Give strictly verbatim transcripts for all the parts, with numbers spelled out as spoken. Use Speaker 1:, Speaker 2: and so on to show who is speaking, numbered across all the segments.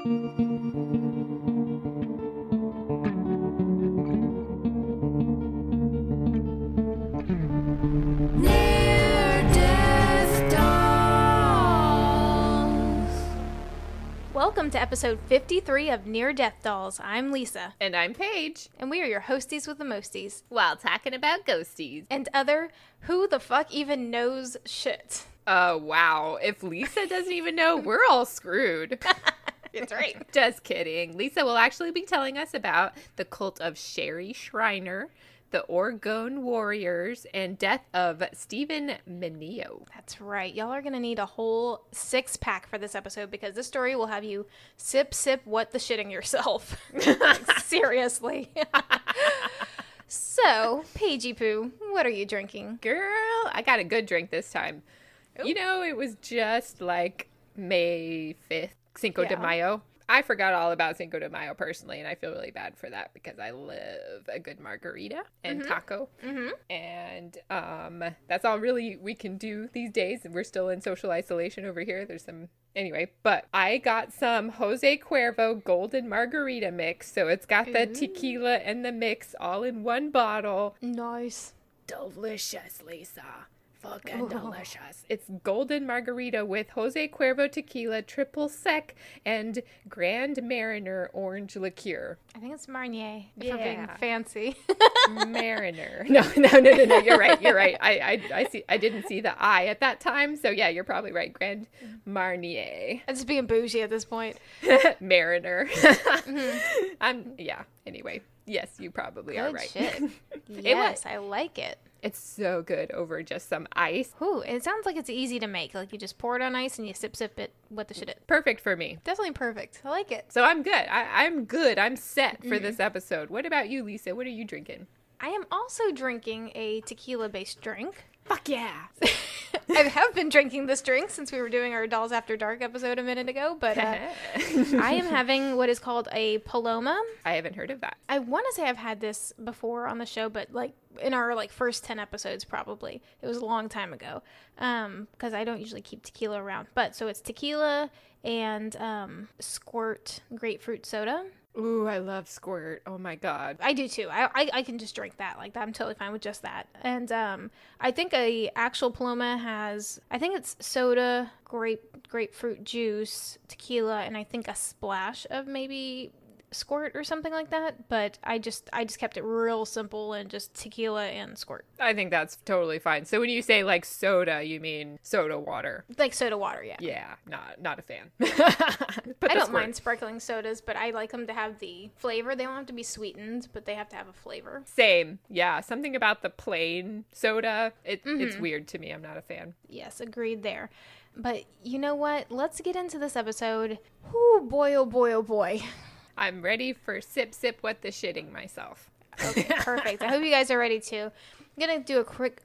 Speaker 1: Welcome to episode fifty-three of Near Death Dolls. I'm Lisa.
Speaker 2: And I'm Paige.
Speaker 1: And we are your hosties with the mosties.
Speaker 2: While talking about ghosties.
Speaker 1: And other who the fuck even knows shit.
Speaker 2: Oh, uh, wow. If Lisa doesn't even know, we're all screwed.
Speaker 1: That's right.
Speaker 2: Just kidding. Lisa will actually be telling us about the cult of Sherry Shriner, the Orgone Warriors, and death of Stephen Mineo.
Speaker 1: That's right. Y'all are going to need a whole six pack for this episode because this story will have you sip, sip, what the shitting yourself. Like, seriously. So, Paigey Poo, what are you drinking?
Speaker 2: Girl, I got a good drink this time. Ooh. You know, it was just like May fifth, Cinco yeah. de Mayo. I forgot all about Cinco de Mayo personally, and I feel really bad for that because I love a good margarita and mm-hmm. taco.
Speaker 1: Mm-hmm.
Speaker 2: And um, that's all really we can do these days. And we're still in social isolation over here. There's some... Anyway, but I got some Jose Cuervo Golden Margarita mix. So it's got the Ooh. tequila and the mix all in one bottle.
Speaker 1: Nice.
Speaker 2: Delicious, Lisa. Fucking Ooh. delicious. It's golden margarita with Jose Cuervo tequila, triple sec, and Grand Marinier orange liqueur.
Speaker 1: I think it's Marnier, if
Speaker 2: yeah.
Speaker 1: we're being fancy.
Speaker 2: Marinier. No, no, no, no, no. You're right. You're right. I, I, I see. I didn't see the I at that time. So yeah, you're probably right. Grand Marnier.
Speaker 1: I'm just being bougie at this point.
Speaker 2: Marinier. mm-hmm. I'm. Yeah. Anyway, yes, you probably
Speaker 1: Good
Speaker 2: are right.
Speaker 1: Shit. Yes, I like it.
Speaker 2: It's so good over just some ice.
Speaker 1: Ooh, it sounds like it's easy to make. Like you just pour it on ice and you sip, sip it. What the shit it?
Speaker 2: Perfect for me.
Speaker 1: Definitely perfect. I like it.
Speaker 2: So I'm good. I, I'm good. I'm set for
Speaker 1: mm-hmm.
Speaker 2: this episode. What about you, Lisa? What are you drinking?
Speaker 1: I am also drinking a tequila-based drink.
Speaker 2: Fuck yeah.
Speaker 1: I have been drinking this drink since we were doing our Dolls After Dark episode a minute ago, but uh, I am having what is called a Paloma.
Speaker 2: I haven't heard of that.
Speaker 1: I want to say I've had this before on the show, but like in our like first ten episodes probably. It was a long time ago um, because I don't usually keep tequila around. But so it's tequila and um, Squirt grapefruit soda.
Speaker 2: Ooh, I love Squirt. Oh my god.
Speaker 1: I do too. I, I I can just drink that. Like I'm totally fine with just that. And um I think a actual Paloma has I think it's soda, grape grapefruit juice, tequila, and I think a splash of maybe Squirt or something like that, but I just I just kept it real simple and just tequila and Squirt.
Speaker 2: I think that's totally fine. So when you say like soda, you mean soda water?
Speaker 1: Like soda water, yeah.
Speaker 2: Yeah, not not a fan.
Speaker 1: I don't mind sparkling sodas, but I like them to have the flavor. They don't have to be sweetened, but they have to have a flavor.
Speaker 2: Same, yeah. Something about the plain soda, it, mm-hmm. it's weird to me. I'm not a fan.
Speaker 1: Yes, agreed there. But you know what? Let's get into this episode. Whoo, boy, oh boy, oh boy.
Speaker 2: I'm ready for sip, sip, what the shitting myself.
Speaker 1: Okay, perfect. I hope you guys are ready too. I'm going to do a quick,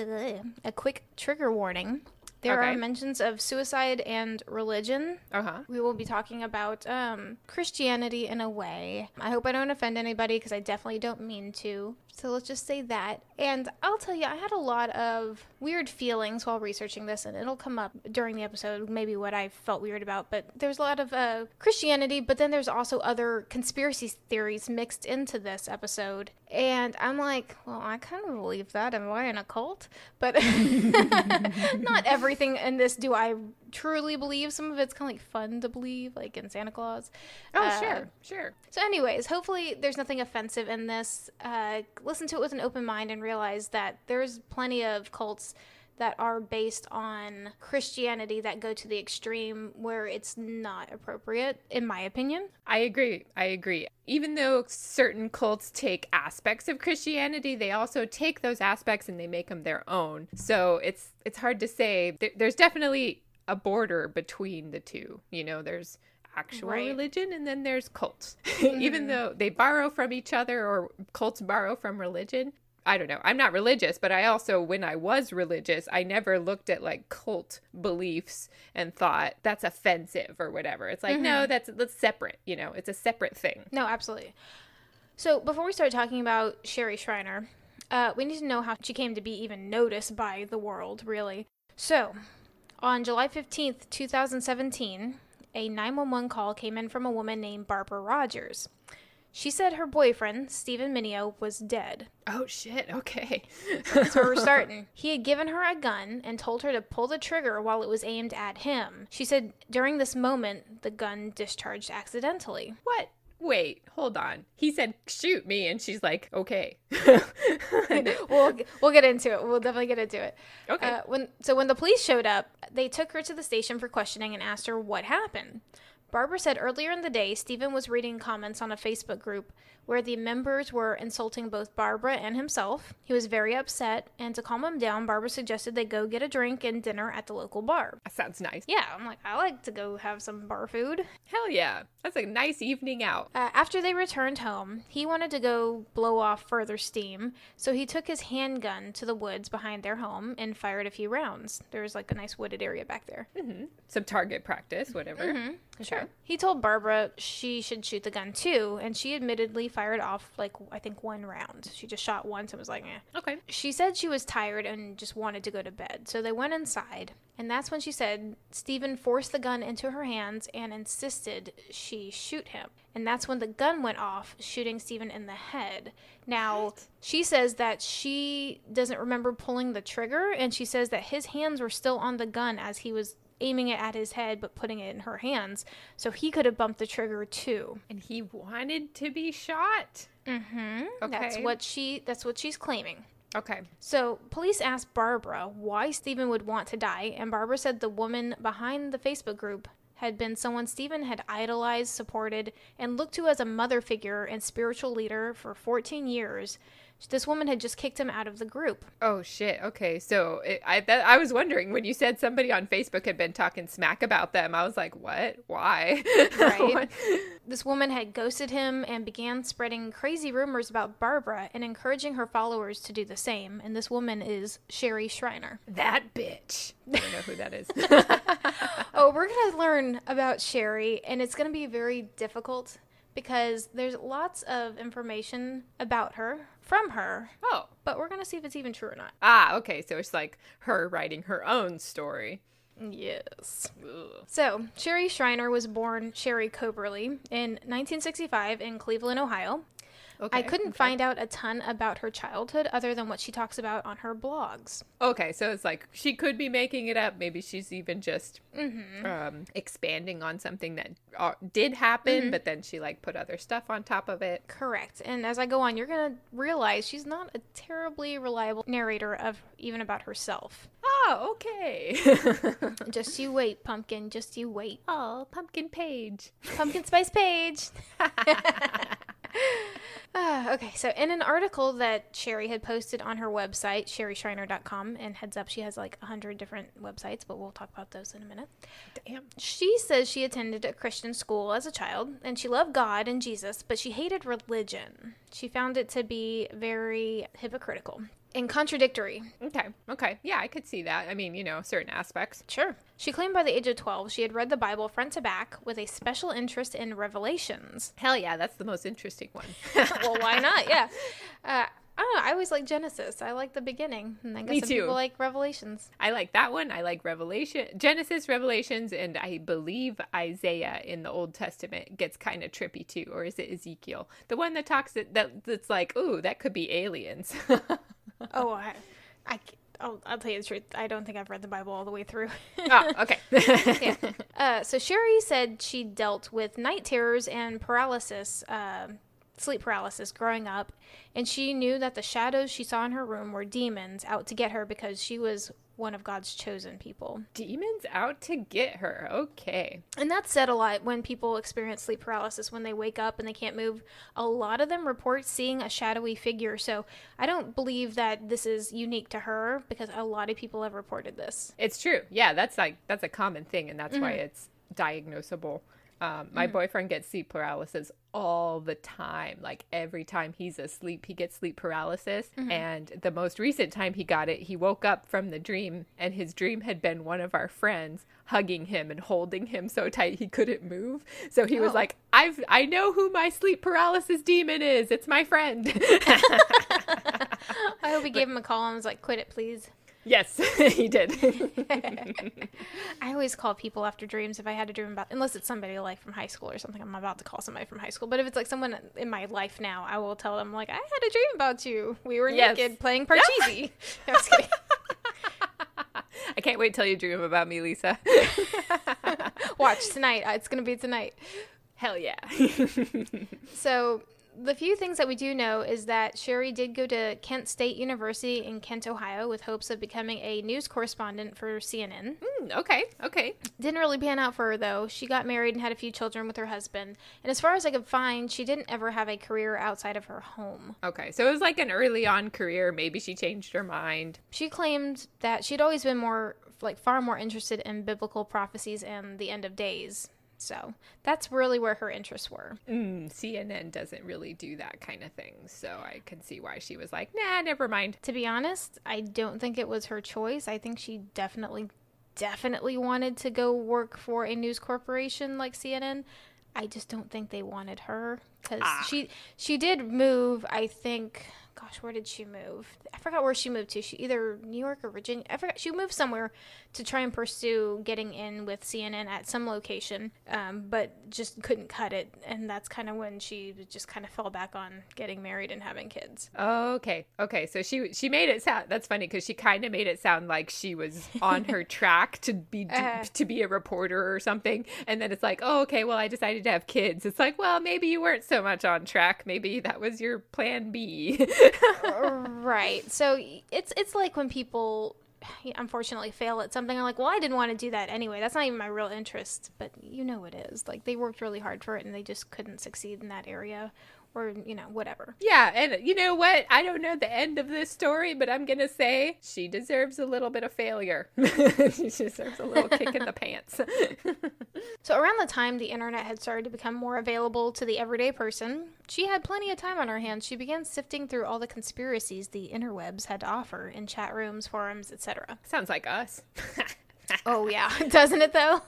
Speaker 1: a quick trigger warning. There
Speaker 2: okay.
Speaker 1: are mentions of suicide and religion.
Speaker 2: Uh-huh.
Speaker 1: We will be talking about um, Christianity in a way. I hope I don't offend anybody because I definitely don't mean to. So let's just say that. And I'll tell you, I had a lot of weird feelings while researching this, and it'll come up during the episode, maybe what I felt weird about. But there's a lot of uh, Christianity, but then there's also other conspiracy theories mixed into this episode. And I'm like, well, I kind of believe that. Am I in a cult? But not everything in this do I truly believe. Some of it's kind of like fun to believe, like in Santa Claus.
Speaker 2: Oh,
Speaker 1: uh,
Speaker 2: sure, sure.
Speaker 1: So anyways, hopefully there's nothing offensive in this. Uh, listen to it with an open mind and realize that there's plenty of cults that are based on Christianity that go to the extreme where it's not appropriate, in my opinion.
Speaker 2: I agree. I agree. Even though certain cults take aspects of Christianity, they also take those aspects and they make them their own. So it's it's hard to say. There, there's definitely a border between the two. You know, there's actual right. religion and then there's cults. Mm-hmm. Even though they borrow from each other or cults borrow from religion. I don't know. I'm not religious, but I also, when I was religious, I never looked at like cult beliefs and thought that's offensive or whatever. It's like, mm-hmm. no, that's that's separate. You know, it's a separate thing.
Speaker 1: No, absolutely. So before we start talking about Sherry Shriner, uh, we need to know how she came to be even noticed by the world, really. So on July fifteenth, twenty seventeen, a nine one one call came in from a woman named Barbara Rogers. She said her boyfriend, Stephen Mineo, was dead.
Speaker 2: Oh, shit. Okay.
Speaker 1: That's where we're starting. He had given her a gun and told her to pull the trigger while it was aimed at him. She said during this moment, the gun discharged accidentally.
Speaker 2: What? Wait, hold on. He said, shoot me. And she's like, okay.
Speaker 1: we'll, we'll get into it. We'll definitely get into it.
Speaker 2: Okay.
Speaker 1: Uh, when, so when the police showed up, they took her to the station for questioning and asked her what happened. Barbara said earlier in the day, Stephen was reading comments on a Facebook group where the members were insulting both Barbara and himself. He was very upset, and to calm him down, Barbara suggested they go get a drink and dinner at the local bar.
Speaker 2: That sounds nice.
Speaker 1: Yeah, I'm like, I like to go have some bar food.
Speaker 2: Hell yeah. That's a nice evening out.
Speaker 1: Uh, after they returned home, he wanted to go blow off further steam, so he took his handgun to the woods behind their home and fired a few rounds. There was like a nice wooded area back there.
Speaker 2: Mm-hmm. Some target practice, whatever.
Speaker 1: Mm-hmm.
Speaker 2: Sure.
Speaker 1: He told Barbara she should shoot the gun too, and she admittedly fired off, like, I think one round. She just shot once and was like, eh.
Speaker 2: Okay.
Speaker 1: She said she was tired and just wanted to go to bed, so they went inside, and that's when she said Stephen forced the gun into her hands and insisted she shoot him. And that's when the gun went off, shooting Stephen in the head. Now, what? She says that she doesn't remember pulling the trigger, and she says that his hands were still on the gun as he was aiming it at his head but putting it in her hands, so he could have bumped the trigger too.
Speaker 2: And he wanted to be shot?
Speaker 1: Mm-hmm.
Speaker 2: Okay.
Speaker 1: That's what she that's what she's claiming.
Speaker 2: Okay.
Speaker 1: So police asked Barbara why Stephen would want to die, and Barbara said the woman behind the Facebook group had been someone Stephen had idolized, supported, and looked to as a mother figure and spiritual leader for fourteen years. This woman had just kicked him out of the group.
Speaker 2: Oh, shit. Okay. So it, I that, I was wondering when you said somebody on Facebook had been talking smack about them. I was like, what? Why?
Speaker 1: Right. This woman had ghosted him and began spreading crazy rumors about Barbara and encouraging her followers to do the same. And this woman is Sherry Shriner.
Speaker 2: That bitch. I don't know who that is.
Speaker 1: Oh, we're going to learn about Sherry, and it's going to be very difficult because there's lots of information about her from her.
Speaker 2: Oh.
Speaker 1: But we're going to see if it's even true or not.
Speaker 2: Ah, okay. So it's like her writing her own story.
Speaker 1: Yes.
Speaker 2: Ugh.
Speaker 1: So, Sherry Shriner was born Sherry Coberly in nineteen sixty-five in Cleveland, Ohio.
Speaker 2: Okay,
Speaker 1: I couldn't
Speaker 2: okay.
Speaker 1: find out a ton about her childhood other than what she talks about on her blogs.
Speaker 2: Okay, so it's like she could be making it up. Maybe she's even just
Speaker 1: Mm-hmm.
Speaker 2: um, expanding on something that uh, did happen,
Speaker 1: Mm-hmm.
Speaker 2: but then she like put other stuff on top of it.
Speaker 1: Correct. And as I go on, you're going to realize she's not a terribly reliable narrator of even about herself.
Speaker 2: Oh, okay.
Speaker 1: Just you wait, Pumpkin. Just you wait.
Speaker 2: Oh, Pumpkin Page.
Speaker 1: Pumpkin Spice Page. Uh, okay, so in an article that Sherry had posted on her website, sherry shriner dot com, and heads up, she has like a hundred different websites, but we'll talk about those in a minute.
Speaker 2: Damn.
Speaker 1: She says she attended a Christian school as a child, and she loved God and Jesus, but she hated religion. She found it to be very hypocritical and contradictory.
Speaker 2: Okay, okay. Yeah, I could see that. I mean, you know, certain aspects.
Speaker 1: Sure. She claimed by the age of twelve she had read the Bible front to back with a special interest in Revelations.
Speaker 2: Hell yeah, that's the most interesting one.
Speaker 1: Well, why not? Yeah. Uh, I don't know. I always like Genesis. I like the beginning. And I guess
Speaker 2: Me
Speaker 1: some
Speaker 2: too.
Speaker 1: people like Revelations.
Speaker 2: I like that one. I like Revelation, Genesis, Revelations, and I believe Isaiah in the Old Testament gets kind of trippy too. Or is it Ezekiel? The one that talks that, that that's like, ooh, that could be aliens.
Speaker 1: Oh, I, I, I'll, I'll tell you the truth. I don't think I've read the Bible all the way through.
Speaker 2: Oh, okay.
Speaker 1: Yeah. Uh, so Sherry said she dealt with night terrors and paralysis, uh, sleep paralysis growing up, and she knew that the shadows she saw in her room were demons out to get her because she was one of God's chosen people.
Speaker 2: Demons out to get her. Okay.
Speaker 1: And that's said a lot when people experience sleep paralysis, when they wake up and they can't move. A lot of them report seeing a shadowy figure. So I don't believe that this is unique to her because a lot of people have reported this.
Speaker 2: It's true. Yeah, that's like that's a common thing, and that's
Speaker 1: Mm-hmm.
Speaker 2: why it's diagnosable. Um, my mm. boyfriend gets sleep paralysis all the time. Like every time he's asleep, he gets sleep paralysis. Mm-hmm. And the most recent time he got it, he woke up from the dream, and his dream had been one of our friends hugging him and holding him so tight he couldn't move. So he oh. was like, I've, I know who my sleep paralysis demon is. It's my friend.
Speaker 1: I hope he gave him a call and was like, quit it, please.
Speaker 2: Yes, he did.
Speaker 1: I always call people after dreams if I had a dream about, unless it's somebody like from high school or something. I'm about to call somebody from high school. But if it's like someone in my life now, I will tell them like, I had a dream about you. We were
Speaker 2: Yes.
Speaker 1: naked playing Parcheesi. No, I'm just kidding.
Speaker 2: I can't wait till you dream about me, Lisa.
Speaker 1: Watch tonight. Uh, It's going to be tonight.
Speaker 2: Hell yeah.
Speaker 1: So the few things that we do know is that Sherry did go to Kent State University in Kent, Ohio, with hopes of becoming a news correspondent for C N N.
Speaker 2: Mm, okay, okay.
Speaker 1: Didn't really pan out for her, though. She got married and had a few children with her husband. And as far as I could find, she didn't ever have a career outside of her home.
Speaker 2: Okay, so it was like an early on career. Maybe she changed her mind.
Speaker 1: She claimed that she'd always been more, like, far more interested in biblical prophecies and the end of days. So that's really where her interests were.
Speaker 2: Mm, C N N doesn't really do that kind of thing, so I can see why she was like, nah, never mind.
Speaker 1: To be honest, I don't think it was her choice. I think she definitely, definitely wanted to go work for a news corporation like C N N. I just don't think they wanted her because
Speaker 2: Ah.
Speaker 1: she she did move. I think, gosh, where did she move? I forgot where she moved to. She either New York or Virginia. I forgot. She moved somewhere to try and pursue getting in with C N N at some location, um, but just couldn't cut it. And that's kind of when she just kind of fell back on getting married and having kids.
Speaker 2: Okay, okay. So she she made it sound. That's funny because she kind of made it sound like she was on her track to be
Speaker 1: Uh.
Speaker 2: to be a reporter or something, and then it's like, oh, okay. Well, I decided to have kids. It's like, well, maybe you weren't so much on track. Maybe that was your plan B.
Speaker 1: Right. So it's it's like when people unfortunately fail at something. I'm like, well, I didn't want to do that anyway. That's not even my real interest, but you know it is. Like they worked really hard for it and they just couldn't succeed in that area or, you know, whatever.
Speaker 2: Yeah, and you know what? I don't know the end of this story, but I'm going to say she deserves a little bit of failure. She deserves a little kick in the pants.
Speaker 1: So around the time the internet had started to become more available to the everyday person, she had plenty of time on her hands. She began sifting through all the conspiracies the interwebs had to offer in chat rooms, forums, et cetera.
Speaker 2: Sounds like us.
Speaker 1: Oh, yeah. Doesn't it, though?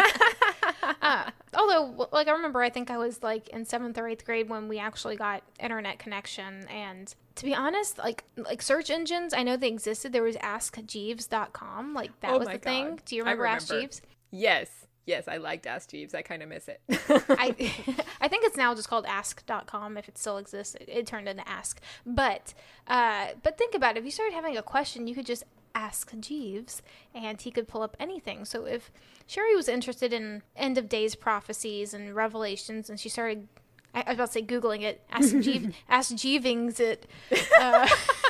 Speaker 1: uh, although, like, I remember, I think I was, like, in seventh or eighth grade when we actually got internet connection. And to be honest, like, like search engines, I know they existed. There was ask jeeves dot com. Like, that
Speaker 2: Oh
Speaker 1: was
Speaker 2: my
Speaker 1: the thing.
Speaker 2: God.
Speaker 1: Do you
Speaker 2: I
Speaker 1: remember,
Speaker 2: remember.
Speaker 1: Ask Jeeves?
Speaker 2: Yes. Yes, I liked Ask Jeeves. I kind of miss it.
Speaker 1: I I think it's now just called ask dot com if it still exists. It, it turned into Ask. But, uh, but think about it. If you started having a question, you could just ask Jeeves and he could pull up anything. So if Sherry was interested in end of days prophecies and revelations and she started, I, I was about to say Googling it, ask, Jeeves, ask Jeevings it, uh,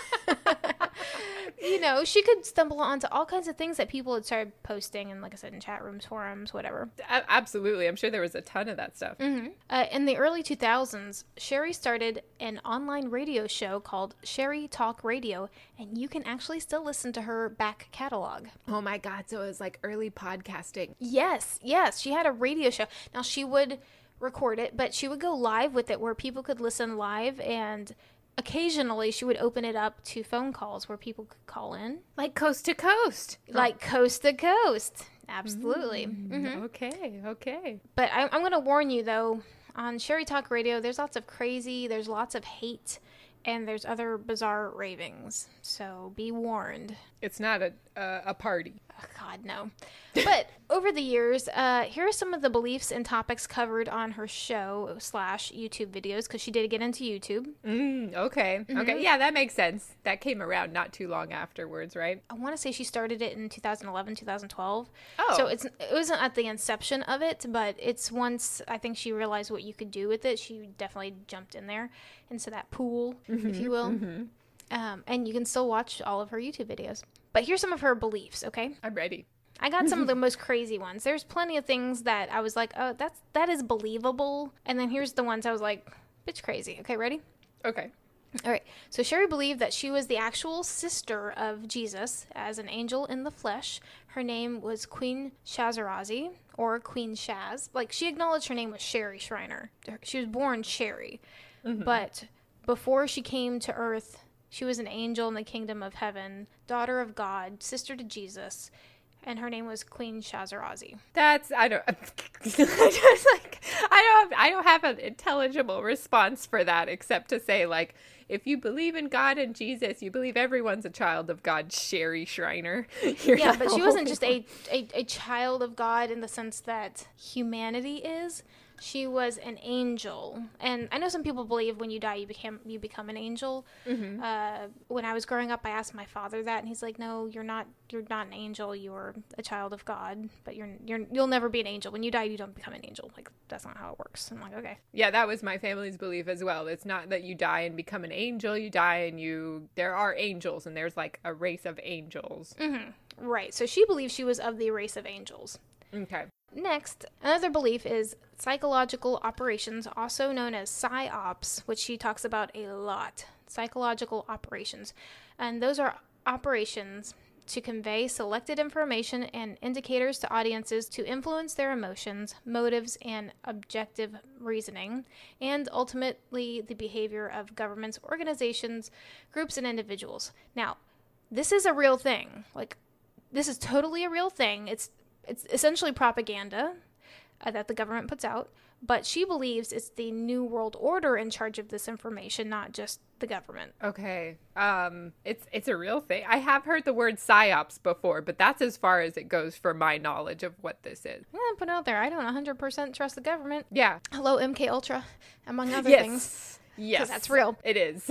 Speaker 1: you know, she could stumble onto all kinds of things that people had started posting and, like I said, in chat rooms, forums, whatever.
Speaker 2: A- Absolutely. I'm sure there was a ton of that stuff.
Speaker 1: Mm-hmm. Uh, in the early two thousands, Sherry started an online radio show called Sherry Talk Radio, and you can actually still listen to her back catalog.
Speaker 2: Oh my God. So it was like early podcasting.
Speaker 1: Yes, yes, she had a radio show. Now, she would record it, but she would go live with it where people could listen live, and occasionally she would open it up to phone calls where people could call in.
Speaker 2: Like coast to coast.
Speaker 1: Like coast to coast. Absolutely.
Speaker 2: Mm,
Speaker 1: Mm-hmm.
Speaker 2: Okay. Okay.
Speaker 1: But I, I'm going to warn you, though, on Sherry Talk Radio, there's lots of crazy, there's lots of hate, and there's other bizarre ravings. So be warned.
Speaker 2: It's not a uh, a party.
Speaker 1: Oh, God, no. But over the years, uh, here are some of the beliefs and topics covered on her show slash YouTube videos, because she did get into YouTube.
Speaker 2: Mm, okay.
Speaker 1: Mm-hmm.
Speaker 2: Okay. Yeah, that makes sense. That came around not too long afterwards, right?
Speaker 1: I want to say she started it in two thousand eleven, two thousand twelve.
Speaker 2: Oh.
Speaker 1: So it's, it wasn't at the inception of it, but it's once I think she realized what you could do with it, she definitely jumped in there into that pool,
Speaker 2: Mm-hmm,
Speaker 1: if you will.
Speaker 2: mm-hmm.
Speaker 1: Um, and you can still watch all of her YouTube videos. But here's some of her beliefs, okay?
Speaker 2: I'm ready.
Speaker 1: I got some of the most crazy ones. There's plenty of things that I was like, oh, that's that is believable. And then here's the ones I was like, bitch crazy. Okay, ready?
Speaker 2: Okay.
Speaker 1: All right. So Sherry believed that she was the actual sister of Jesus as an angel in the flesh. Her name was Queen Shazarazi, or Queen Shaz. Like, she acknowledged her name was Sherry Shriner. She was born Sherry.
Speaker 2: Mm-hmm.
Speaker 1: But before she came to earth, she was an angel in the kingdom of heaven, daughter of God, sister to Jesus, and her name was Queen Shazarazi.
Speaker 2: That's I don't. I just like I don't. I don't have an intelligible response for that except to say, like, if you believe in God and Jesus, you believe everyone's a child of God, Sherry Shriner. You're
Speaker 1: Yeah,
Speaker 2: not
Speaker 1: but she
Speaker 2: the
Speaker 1: wasn't
Speaker 2: only
Speaker 1: just
Speaker 2: one.
Speaker 1: a, a, a child of God in the sense that humanity is. She was an angel. And I know some people believe when you die, you became you become an angel.
Speaker 2: Mhm.
Speaker 1: Uh, when I was growing up, I asked my father that, and he's like, "No, you're not. You're not an angel. You're a child of God. But you're you're you'll never be an angel. When you die, you don't become an angel. Like that's not how it works." I'm like, okay.
Speaker 2: Yeah, that was my family's belief as well. It's not that you die and become an angel. You die and you, there are angels, and there's like a race of angels.
Speaker 1: Mm-hmm. Right. So she believes she was of the race of angels.
Speaker 2: Okay.
Speaker 1: Next, another belief is psychological operations, also known as psyops, which she talks about a lot. Psychological operations. And those are operations to convey selected information and indicators to audiences to influence their emotions, motives, and objective reasoning, and ultimately the behavior of governments, organizations, groups, and individuals. Now, this is a real thing. Like, this is totally a real thing. It's It's essentially propaganda uh, that the government puts out, but she believes it's the New World Order in charge of this information, not just the government.
Speaker 2: Okay. Um, it's it's a real thing. I have heard the word psyops before, but that's as far as it goes for my knowledge of what this is.
Speaker 1: I'm gonna put it out there. I don't one hundred percent trust the government.
Speaker 2: Yeah.
Speaker 1: Hello, M K Ultra, among other
Speaker 2: Yes.
Speaker 1: things.
Speaker 2: Yes.
Speaker 1: That's real.
Speaker 2: It is.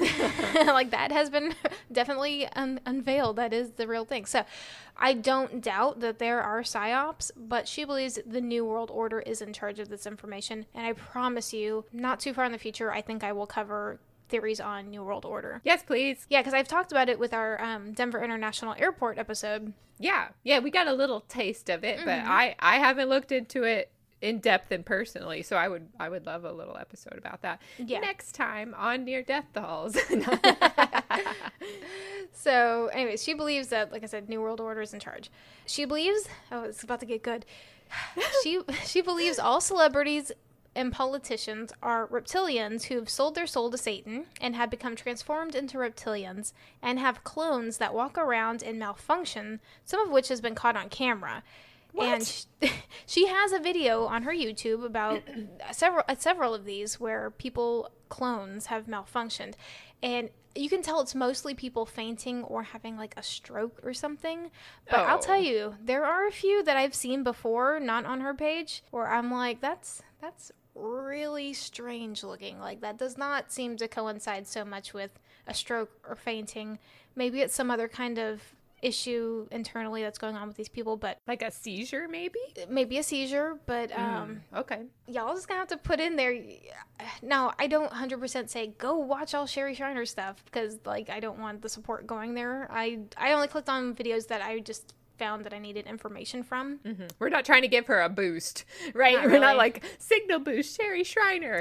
Speaker 1: Like that has been definitely un- unveiled. That is the real thing. So I don't doubt that there are psyops, but she believes the New World Order is in charge of this information. And I promise you, not too far in the future, I think I will cover theories on New World Order.
Speaker 2: Yes, please.
Speaker 1: Yeah, because I've talked about it with our um, Denver International Airport episode.
Speaker 2: Yeah. Yeah, we got a little taste of it,
Speaker 1: Mm-hmm.
Speaker 2: but I I haven't looked into it in depth and personally, so I would I would love a little episode about that
Speaker 1: Yeah.
Speaker 2: next time on Near Death Dolls.
Speaker 1: So, anyways, she believes that, like I said, New World Order is in charge. She believes, oh, it's about to get good. She she believes all celebrities and politicians are reptilians who have sold their soul to Satan and have become transformed into reptilians and have clones that walk around and malfunction, some of which has been caught on camera.
Speaker 2: What?
Speaker 1: And she, she has a video on her YouTube about several uh, several of these where people clones have malfunctioned, and you can tell it's mostly people fainting or having like a stroke or something. But I'll
Speaker 2: Oh.
Speaker 1: tell you, there are a few that I've seen before, not on her page, where I'm like, that's that's really strange looking. Like that does not seem to coincide so much with a stroke or fainting. Maybe it's some other kind of issue internally that's going on with these people, but
Speaker 2: Like a seizure, maybe?
Speaker 1: maybe a seizure. But um
Speaker 2: Mm, okay.
Speaker 1: y'all just gonna have to put in there. Now, I don't one hundred percent say go watch all Sherry Shriner stuff because like I don't want the support going there. I I only clicked on videos that I just found that I needed information from.
Speaker 2: Mhm. We're not trying to give her a boost, right?
Speaker 1: Not
Speaker 2: We're not
Speaker 1: really.
Speaker 2: like signal boost, Sherry Shriner.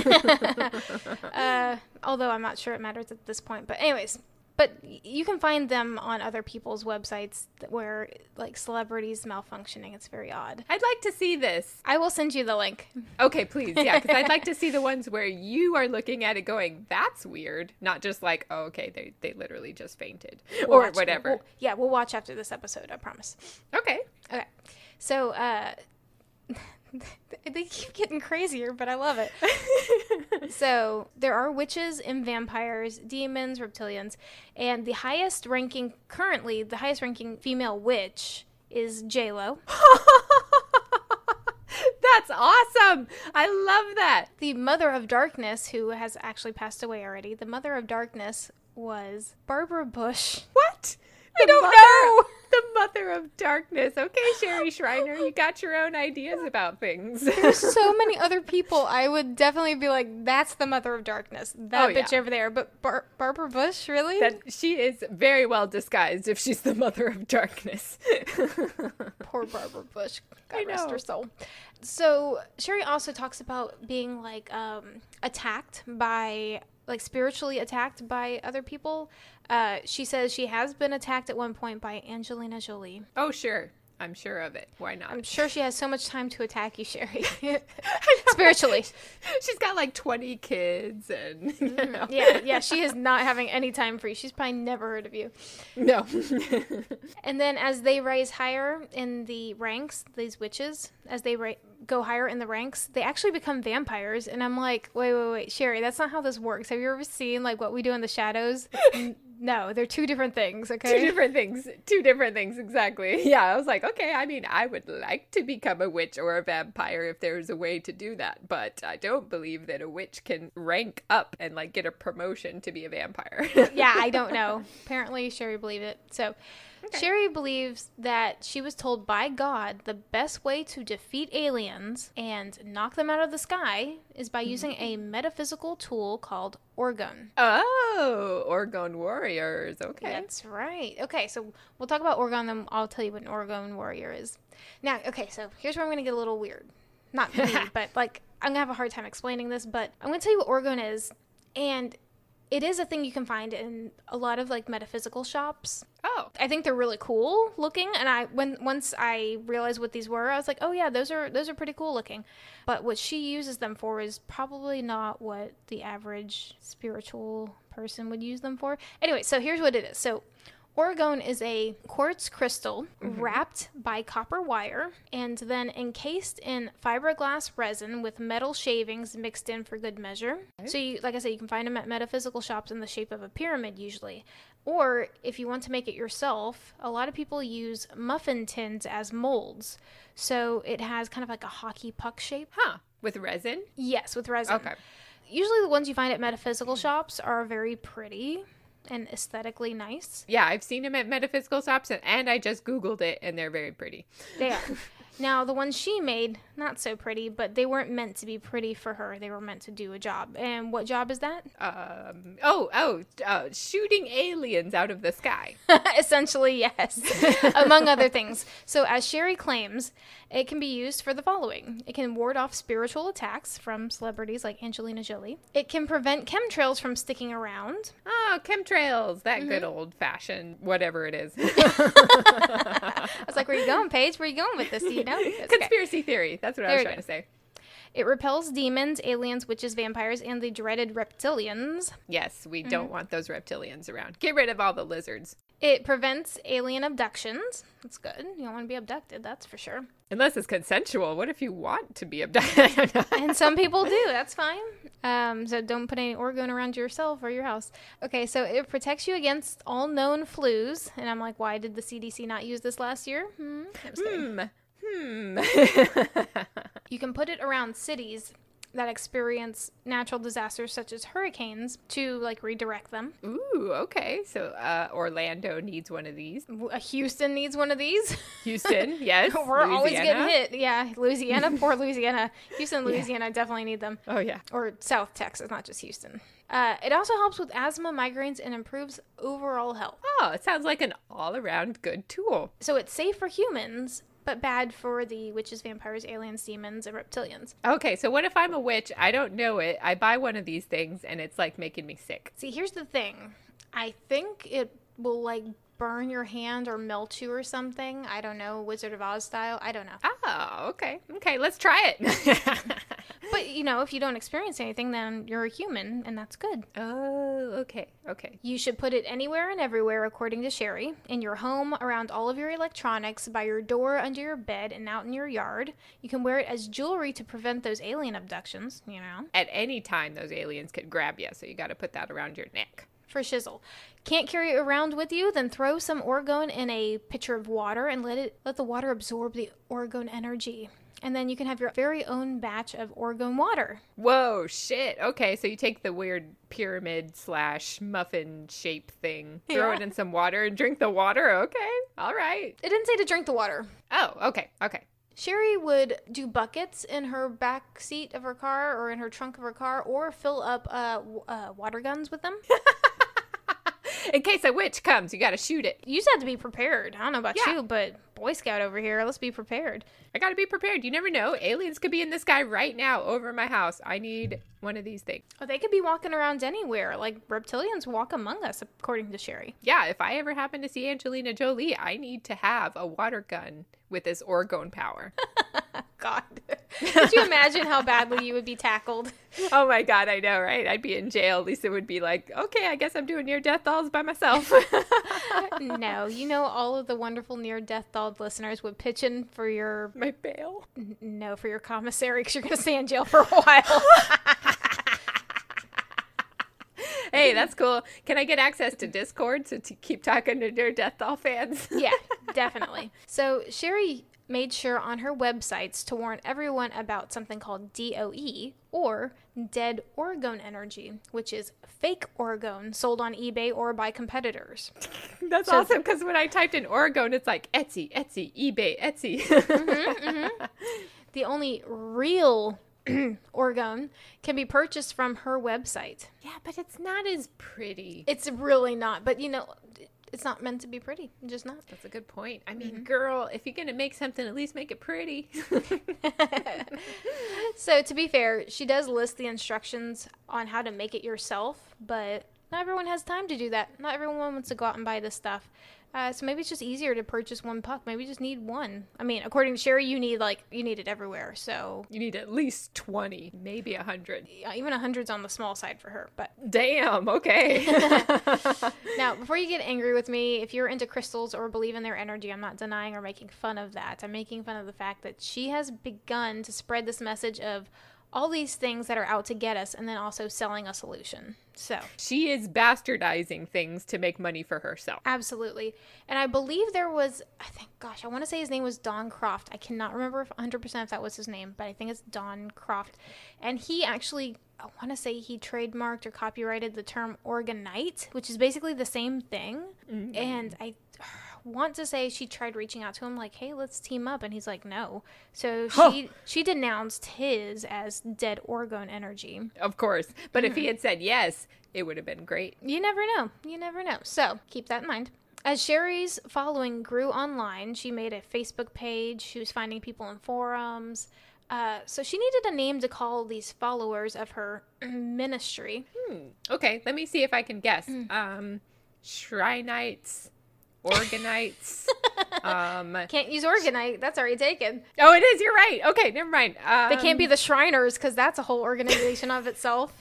Speaker 1: uh, although I'm not sure it matters at this point. But anyways, but y- you can find them on other people's websites that- where like celebrities malfunctioning. It's very odd.
Speaker 2: I'd like to see this.
Speaker 1: I will send you the link.
Speaker 2: Okay, please. Yeah, because I'd like to see the ones where you are looking at it going, that's weird. Not just like, oh, okay, they, they literally just fainted
Speaker 1: We'll
Speaker 2: or
Speaker 1: watch-
Speaker 2: whatever.
Speaker 1: we'll- yeah, we'll watch after this episode. I promise.
Speaker 2: Okay.
Speaker 1: Okay, so uh, they keep getting crazier, but I love it. So there are witches and vampires, demons, reptilians, and the highest ranking currently, the highest ranking female witch is J-Lo.
Speaker 2: That's awesome. I love that.
Speaker 1: The Mother of Darkness, who has actually passed away already, the Mother of Darkness was Barbara Bush.
Speaker 2: What? I
Speaker 1: The
Speaker 2: don't
Speaker 1: mother-
Speaker 2: know. The Mother of Darkness. Okay, Sherry Shriner, you got your own ideas about things.
Speaker 1: There's so many other people. I would definitely be like, that's the Mother of Darkness. That
Speaker 2: Oh,
Speaker 1: bitch
Speaker 2: yeah.
Speaker 1: over there. But Bar- Barbara Bush, really?
Speaker 2: That she is very well disguised if she's the Mother of Darkness.
Speaker 1: Poor Barbara Bush. God
Speaker 2: I
Speaker 1: rest
Speaker 2: know.
Speaker 1: her soul. So Sherry also talks about being like um, attacked by, like spiritually attacked by other people. Uh, she says she has been attacked at one point by Angelina Jolie.
Speaker 2: Oh, sure. I'm sure of it. Why not?
Speaker 1: I'm sure she has so much time to attack you, Sherry. Spiritually.
Speaker 2: She's got like twenty kids and, you know.
Speaker 1: Yeah, yeah, she is not having any time for you. She's probably never heard of you.
Speaker 2: No.
Speaker 1: And then as they rise higher in the ranks, these witches, as they ra- go higher in the ranks, they actually become vampires. And I'm like, wait, wait, wait, Sherry, that's not how this works. Have you ever seen like What We Do in the Shadows? No, they're two different things, okay?
Speaker 2: Two different things. Two different things, exactly. Yeah, I was like, okay, I mean, I would like to become a witch or a vampire if there's a way to do that, but I don't believe that a witch can rank up and, like, get a promotion to be a vampire.
Speaker 1: Yeah, I don't know. Apparently, Sherry believed it. So, okay. Sherry believes that she was told by God the best way to defeat aliens and knock them out of the sky is by using a metaphysical tool called Orgone.
Speaker 2: Oh, Orgone warriors. Okay.
Speaker 1: That's right. Okay, so we'll talk about Orgone, then I'll tell you what an Orgone warrior is. Now, okay, so here's where I'm going to get a little weird. Not me, but, like, I'm going to have a hard time explaining this, but I'm going to tell you what Orgone is, and it is a thing you can find in a lot of, like, metaphysical shops.
Speaker 2: Oh.
Speaker 1: I think they're really cool looking, and I when once I realized what these were, I was like, oh yeah, those are those are pretty cool looking. But what she uses them for is probably not what the average spiritual person would use them for. Anyway, so here's what it is. So Orgone is a quartz crystal mm-hmm. wrapped by copper wire and then encased in fiberglass resin with metal shavings mixed in for good measure. Okay. So, you, like I said, you can find them at metaphysical shops in the shape of a pyramid usually. Or if you want to make it yourself, a lot of people use muffin tins as molds. So it has kind of like a hockey puck shape.
Speaker 2: Huh. With resin?
Speaker 1: Yes, with resin.
Speaker 2: Okay.
Speaker 1: Usually the ones you find at metaphysical shops are very pretty and aesthetically nice.
Speaker 2: Yeah, I've seen them at metaphysical shops, and, and I just Googled it, and they're very pretty.
Speaker 1: They are. Now, the ones she made, not so pretty, but they weren't meant to be pretty for her. They were meant to do a job. And what job is that?
Speaker 2: Um. Oh, oh, uh, shooting aliens out of the sky.
Speaker 1: Essentially, yes. Among other things. So, as Sherry claims, it can be used for the following. It can ward off spiritual attacks from celebrities like Angelina Jolie. It can prevent chemtrails from sticking around.
Speaker 2: Oh, chemtrails. That mm-hmm. good old-fashioned whatever it is.
Speaker 1: I was like, where are you going, Paige? Where are you going with this? Do you know? It's
Speaker 2: Conspiracy okay. theory. That's what there I was trying go. to say.
Speaker 1: It repels demons, aliens, witches, vampires, and the dreaded reptilians.
Speaker 2: Yes, we mm-hmm. don't want those reptilians around. Get rid of all the lizards.
Speaker 1: It prevents alien abductions. That's good. You don't want to be abducted, that's for sure.
Speaker 2: Unless it's consensual. What if you want to be abducted?
Speaker 1: And some people do. That's fine. Um, so don't put any Orgone around yourself or your house. Okay, so it protects you against all known flus. And I'm like, why did the C D C not use this last year? Hmm.
Speaker 2: Hmm. Hmm.
Speaker 1: You can put it around cities that experience natural disasters such as hurricanes to like redirect them.
Speaker 2: Ooh, okay. So uh, Orlando needs one of these.
Speaker 1: Uh, Houston needs one of these.
Speaker 2: Houston, yes.
Speaker 1: We're
Speaker 2: Louisiana.
Speaker 1: always getting hit. Yeah, Louisiana, poor Louisiana. Houston, Louisiana, yeah. Definitely need them.
Speaker 2: Oh, yeah.
Speaker 1: Or South Texas, not just Houston. Uh, it also helps with asthma, migraines, and improves overall health.
Speaker 2: Oh, it sounds like an all-around good tool.
Speaker 1: So it's safe for humans, but bad for the witches, vampires, aliens, demons, and reptilians.
Speaker 2: Okay, so what if I'm a witch? I don't know it. I buy one of these things, and it's, like, making me sick.
Speaker 1: See, here's the thing. I think it will, like, burn your hand or melt you or something. I don't know, Wizard of Oz style. I don't know.
Speaker 2: Oh, okay. Okay, let's try it.
Speaker 1: But, you know, if you don't experience anything, then you're a human, and that's good.
Speaker 2: Oh, okay, okay.
Speaker 1: You should put it anywhere and everywhere, according to Sherry. In your home, around all of your electronics, by your door, under your bed, and out in your yard. You can wear it as jewelry to prevent those alien abductions, you know.
Speaker 2: At any time, those aliens could grab you, so you got to put that around your neck.
Speaker 1: For shizzle. Can't carry it around with you? Then throw some Orgone in a pitcher of water and let it let the water absorb the Orgone energy. And then you can have your very own batch of Orgone water.
Speaker 2: Whoa, shit. Okay, so you take the weird pyramid slash muffin shape thing, throw yeah. it in some water and drink the water? Okay, all right.
Speaker 1: It didn't say to drink the water.
Speaker 2: Oh, okay, okay.
Speaker 1: Sherry would do buckets in her back seat of her car or in her trunk of her car or fill up uh, uh, water guns with them. In
Speaker 2: case a witch comes, you got to shoot it.
Speaker 1: You just have to be prepared. I don't know about yeah. you, but Boy Scout over here. Let's be prepared.
Speaker 2: I gotta be prepared. You never know. Aliens could be in the sky right now over my house. I need one of these things.
Speaker 1: Oh, they could be walking around anywhere. Like, reptilians walk among us, according to Sherry.
Speaker 2: Yeah, if I ever happen to see Angelina Jolie, I need to have a water gun with this orgone power.
Speaker 1: God. Could you imagine how badly you would be tackled?
Speaker 2: Oh my God, I know, right? I'd be in jail. Lisa would be like, okay, I guess I'm doing near-death dolls by myself.
Speaker 1: No, you know all of the wonderful near-death doll listeners would pitch in for your...
Speaker 2: My bail?
Speaker 1: N- no, for your commissary, because you're going to stay in jail for a while.
Speaker 2: Hey, that's cool. Can I get access to Discord to t- keep talking to near-death doll fans?
Speaker 1: Yeah, definitely. So Sherry made sure on her websites to warn everyone about something called D O E, or Dead Orgone Energy, which is fake orgone sold on eBay or by competitors.
Speaker 2: That's so awesome, because when I typed in orgone, it's like Etsy, Etsy, eBay, Etsy.
Speaker 1: mm-hmm, mm-hmm. The only real orgone can be purchased from her website.
Speaker 2: Yeah, but it's not as pretty.
Speaker 1: It's really not, but you know, it's not meant to be pretty. It's just not.
Speaker 2: That's a good point. I mean,
Speaker 1: Mm-hmm.
Speaker 2: girl, if you're going to make something, at least make it pretty.
Speaker 1: So to be fair, she does list the instructions on how to make it yourself, but not everyone has time to do that. Not everyone wants to go out and buy this stuff. Uh, so maybe it's just easier to purchase one puck. Maybe you just need one. I mean, according to Sherry, you need like you need it everywhere. So
Speaker 2: You need at least twenty, maybe one hundred.
Speaker 1: yeah, even a hundred's on the small side for her. But
Speaker 2: Damn, okay.
Speaker 1: now, before you get angry with me, if you're into crystals or believe in their energy, I'm not denying or making fun of that. I'm making fun of the fact that she has begun to spread this message of all these things that are out to get us and then also selling a solution. So,
Speaker 2: She is bastardizing things to make money for herself.
Speaker 1: absolutely. And I believe there was, I think, gosh, I want to say his name was Don Croft. I cannot remember if one hundred percent if that was his name, but I think it's Don Croft. And he actually, I want to say he trademarked or copyrighted the term orgonite, which is basically the same thing.
Speaker 2: Mm-hmm.
Speaker 1: And I want to say she tried reaching out to him like, hey, let's team up. And he's like, no. So
Speaker 2: Huh.
Speaker 1: she she denounced his as dead orgone energy.
Speaker 2: Of course. But if he had said yes, it would have been great.
Speaker 1: You never know. You never know. So keep that in mind. As Sherry's following grew online, she made a Facebook page. She was finding people in forums. Uh, so she needed a name to call these followers of her ministry.
Speaker 2: Hmm. Okay, let me see if I can guess. Um, Shrinites, Organites. um,
Speaker 1: Can't use orgonite. That's already taken.
Speaker 2: oh, it is. You're right. Okay, never mind. Um,
Speaker 1: They can't be the Shriners because that's a whole organization of itself.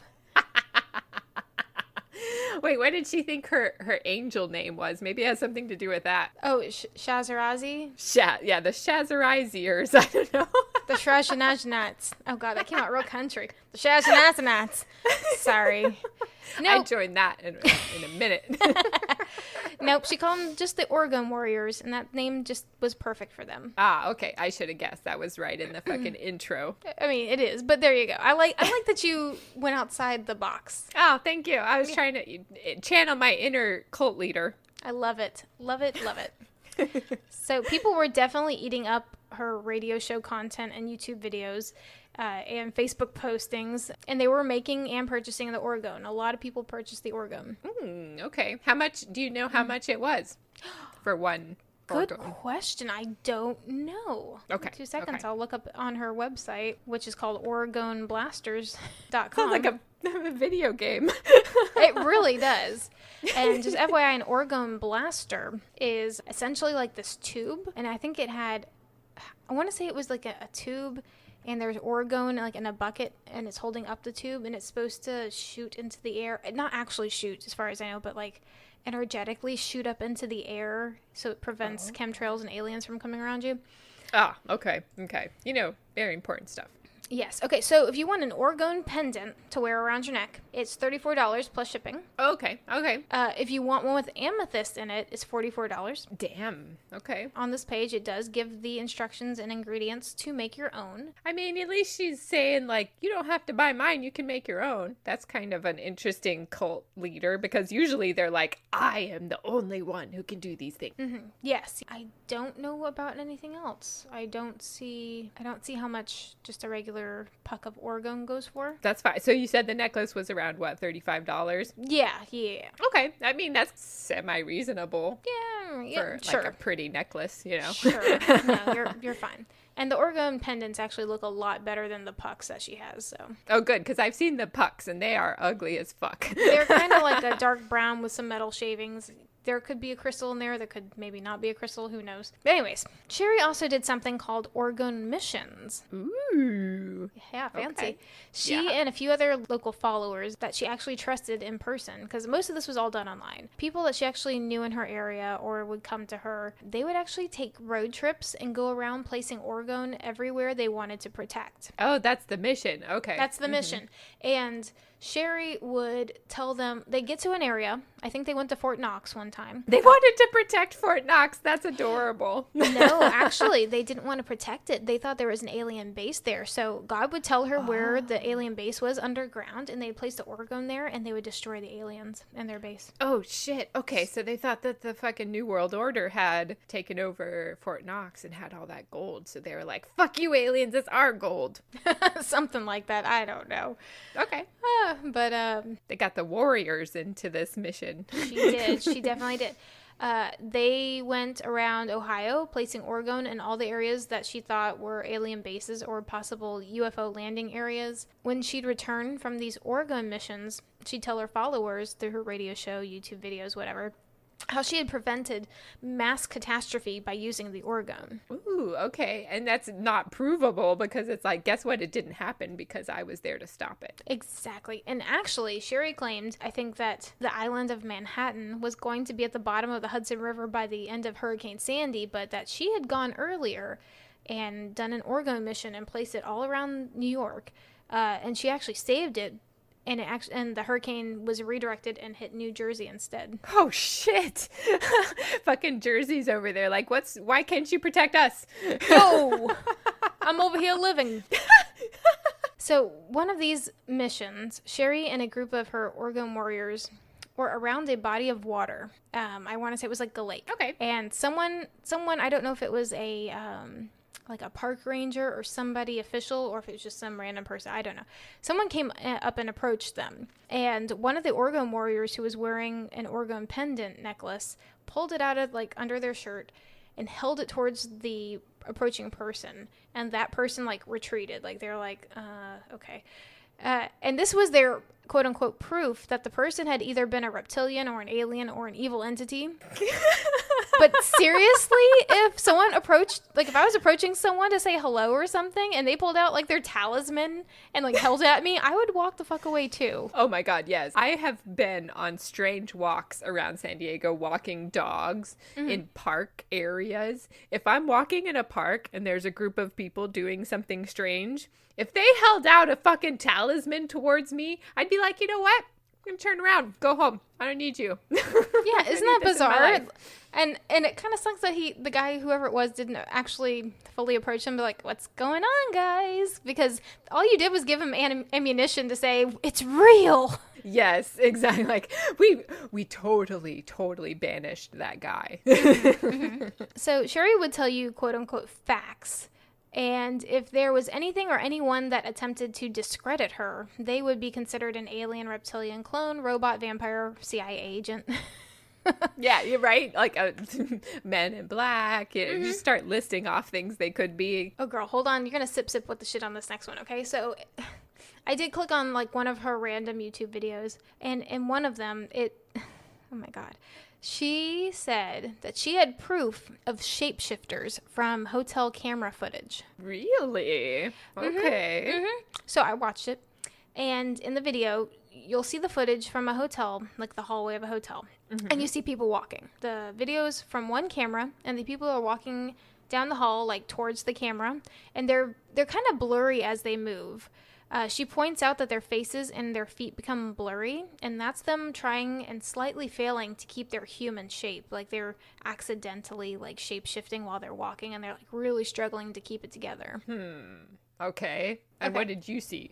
Speaker 2: Wait, what did she think her, her angel name was? Maybe it has something to do with that.
Speaker 1: Oh, Sh- Shazarazi?
Speaker 2: Sha- yeah, the Shazariziers. I don't know.
Speaker 1: The Shazanazanats. Oh, God, that came out real country. The Shazanazanats. Sorry.
Speaker 2: I
Speaker 1: Nope.
Speaker 2: joined that in, in a minute.
Speaker 1: Nope. She called them just the Orgone Warriors, and that name just was perfect for them.
Speaker 2: ah, okay. I should have guessed. That was right in the fucking intro.
Speaker 1: I mean, it is, but there you go. I like I like that you went outside the box.
Speaker 2: Oh, thank you. I was trying to uh, channel my inner cult leader.
Speaker 1: I love it. Love it. Love it. So people were definitely eating up her radio show content and YouTube videos uh, and Facebook postings, and they were making and purchasing the orgone. A lot of people purchased the orgone.
Speaker 2: Hmm, okay. How much, do you know how much it was for one
Speaker 1: Good
Speaker 2: orgone?
Speaker 1: question. I don't know.
Speaker 2: Okay,
Speaker 1: Two seconds.
Speaker 2: okay.
Speaker 1: I'll look up on her website, which is called Oregon Blasters dot com.
Speaker 2: Sounds like a, a video game.
Speaker 1: It really does. And just F Y I, an orgone blaster is essentially like this tube. And I think it had, I want to say it was like a, a tube, and there's orgone like in a bucket, and it's holding up the tube, and it's supposed to shoot into the air. Not actually shoot, as far as I know, but like energetically shoot up into the air so it prevents chemtrails and aliens from coming around you.
Speaker 2: Ah, okay. Okay. You know, very important stuff.
Speaker 1: Yes. Okay, so if you want an orgone pendant to wear around your neck, it's thirty-four dollars plus shipping.
Speaker 2: Okay. Okay.
Speaker 1: Uh, if you want one with amethyst in it, it's forty-four dollars.
Speaker 2: Damn. Okay.
Speaker 1: On this page, it does give the instructions and ingredients to make your own.
Speaker 2: I mean, at least she's saying, like, you don't have to buy mine, you can make your own. That's kind of an interesting cult leader, because usually they're like, I am the only one who can do these things.
Speaker 1: Mm-hmm. Yes. I don't know about anything else. I don't see I don't see how much just a regular regular puck of Oregon goes for.
Speaker 2: That's fine. So you said the necklace was around, what, thirty-five dollars?
Speaker 1: Yeah, yeah.
Speaker 2: Okay. I mean, that's semi-reasonable.
Speaker 1: Yeah, yeah,
Speaker 2: For
Speaker 1: sure.
Speaker 2: like a pretty necklace, you know?
Speaker 1: Sure. No, you're, you're fine. And the Oregon pendants actually look a lot better than the pucks that she has, so.
Speaker 2: Oh, good, because I've seen the pucks, and they are ugly as fuck.
Speaker 1: They're kind of like a dark brown with some metal shavings. There could be a crystal in there. There could maybe not be a crystal. Who knows? But anyways, Sherry also did something called Oregon missions.
Speaker 2: Ooh.
Speaker 1: Yeah, fancy.
Speaker 2: Okay.
Speaker 1: She
Speaker 2: Yeah.
Speaker 1: and a few other local followers that she actually trusted in person, because most of this was all done online. People that she actually knew in her area or would come to her, they would actually take road trips and go around placing Oregon everywhere they wanted to protect.
Speaker 2: Oh, that's the mission. Okay.
Speaker 1: That's the
Speaker 2: Mhm.
Speaker 1: mission. And Sherry would tell them, they get to an area. I think they went to Fort Knox one time.
Speaker 2: They wanted to protect Fort Knox. That's adorable.
Speaker 1: No, actually, they didn't want to protect it. They thought there was an alien base there. So God would tell her where the alien base was underground, and they'd place the Oregon there, and they would destroy the aliens and their base.
Speaker 2: Oh, shit. Okay, so they thought that the fucking New World Order had taken over Fort Knox and had all that gold. So they were like, fuck you, aliens. It's our gold.
Speaker 1: Something like that. I don't know.
Speaker 2: Okay.
Speaker 1: Uh, but um,
Speaker 2: They got the warriors into this mission.
Speaker 1: she did. She definitely did. Uh, they went around Ohio, placing Oregon in all the areas that she thought were alien bases or possible U F O landing areas. When she'd return from these Oregon missions, she'd tell her followers through her radio show, YouTube videos, whatever, how she had prevented mass catastrophe by using the Oregon.
Speaker 2: Ooh, okay. And that's not provable because it's like, guess what? It didn't happen because I was there to stop it.
Speaker 1: Exactly. And actually, Sherry claimed, I think, that the island of Manhattan was going to be at the bottom of the Hudson River by the end of Hurricane Sandy, but that she had gone earlier and done an Oregon mission and placed it all around New York. Uh, and she actually saved it. And it actually, and the hurricane was redirected and hit New Jersey instead.
Speaker 2: Oh, shit. Fucking Jersey's over there. Like, what's, why can't you protect us?
Speaker 1: Yo! I'm over here living. So, one of these missions, Sherry and a group of her Oregon warriors were around a body of water. Um, I want to say it was like a lake.
Speaker 2: Okay.
Speaker 1: And someone, someone, I don't know if it was a, um, like a park ranger or somebody official, or if it was just some random person, I don't know. Someone came up and approached them. And one of the Oregon warriors who was wearing an Oregon pendant necklace pulled it out of like under their shirt and held it towards the approaching person. And that person like retreated. Like they're like, uh, okay. Uh, and this was their quote unquote proof that the person had either been a reptilian or an alien or an evil entity. But seriously, if someone approached, like if I was approaching someone to say hello or something and they pulled out like their talisman and like held it at me, I would walk the fuck away too.
Speaker 2: Oh my God, yes. I have been on strange walks around San Diego walking dogs mm-hmm. in park areas. If I'm walking in a park and there's a group of people doing something strange, if they held out a fucking talisman towards me, I'd be like, you know what? I'm gonna turn around, go home. I don't need you.
Speaker 1: Yeah, isn't that bizarre? And and it kind of sucks that he, the guy, whoever it was, didn't actually fully approach him, be like, "What's going on, guys?" Because all you did was give him am- ammunition to say it's real.
Speaker 2: Yes, exactly. Like we we totally totally banished that guy.
Speaker 1: Mm-hmm. So Sherry would tell you quote unquote facts. And if there was anything or anyone that attempted to discredit her, they would be considered an alien, reptilian, clone, robot, vampire, C I A agent.
Speaker 2: Yeah, you're right. Like a Men in Black. You know,
Speaker 1: Mm-hmm.
Speaker 2: just start listing off things they could be.
Speaker 1: Oh, girl, hold on. You're going to sip sip with the shit on this next one, okay? So I did click on, like, one of her random YouTube videos. And in one of them, it... Oh, my God. She said that she had proof of shapeshifters from hotel camera footage.
Speaker 2: Really? Okay.
Speaker 1: Mm-hmm. Mm-hmm. So I watched it, and in the video, you'll see the footage from a hotel, like the hallway of a hotel, mm-hmm. and you see people walking. The video's from one camera, and the people are walking down the hall, like towards the camera, and they're they're kind of blurry as they move. Uh, she points out that their faces and their feet become blurry, and that's them trying and slightly failing to keep their human shape. Like they're accidentally like shape-shifting while they're walking, and they're like really struggling to keep it together.
Speaker 2: Hmm. Okay. And
Speaker 1: Okay.
Speaker 2: what did you see?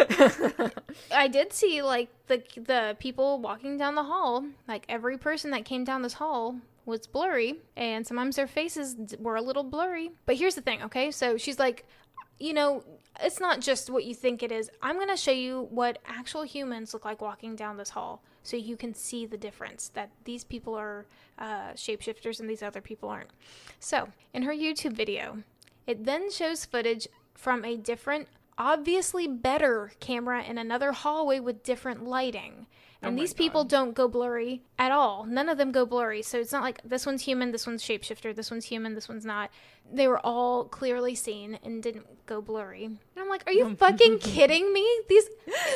Speaker 1: I did see like the the people walking down the hall. Like every person that came down this hall was blurry, and sometimes their faces were a little blurry. But here's the thing, okay? So she's like, you know, it's not just what you think it is. I'm going to show you what actual humans look like walking down this hall so you can see the difference, that these people are uh, shapeshifters and these other people aren't. So, in her YouTube video, it then shows footage from a different, obviously better camera in another hallway with different lighting. And
Speaker 2: oh
Speaker 1: these
Speaker 2: God.
Speaker 1: people don't go blurry at all. None of them go blurry. So it's not like this one's human, this one's shapeshifter, this one's human, this one's not. They were all clearly seen and didn't go blurry. And I'm like, are you fucking kidding me? These,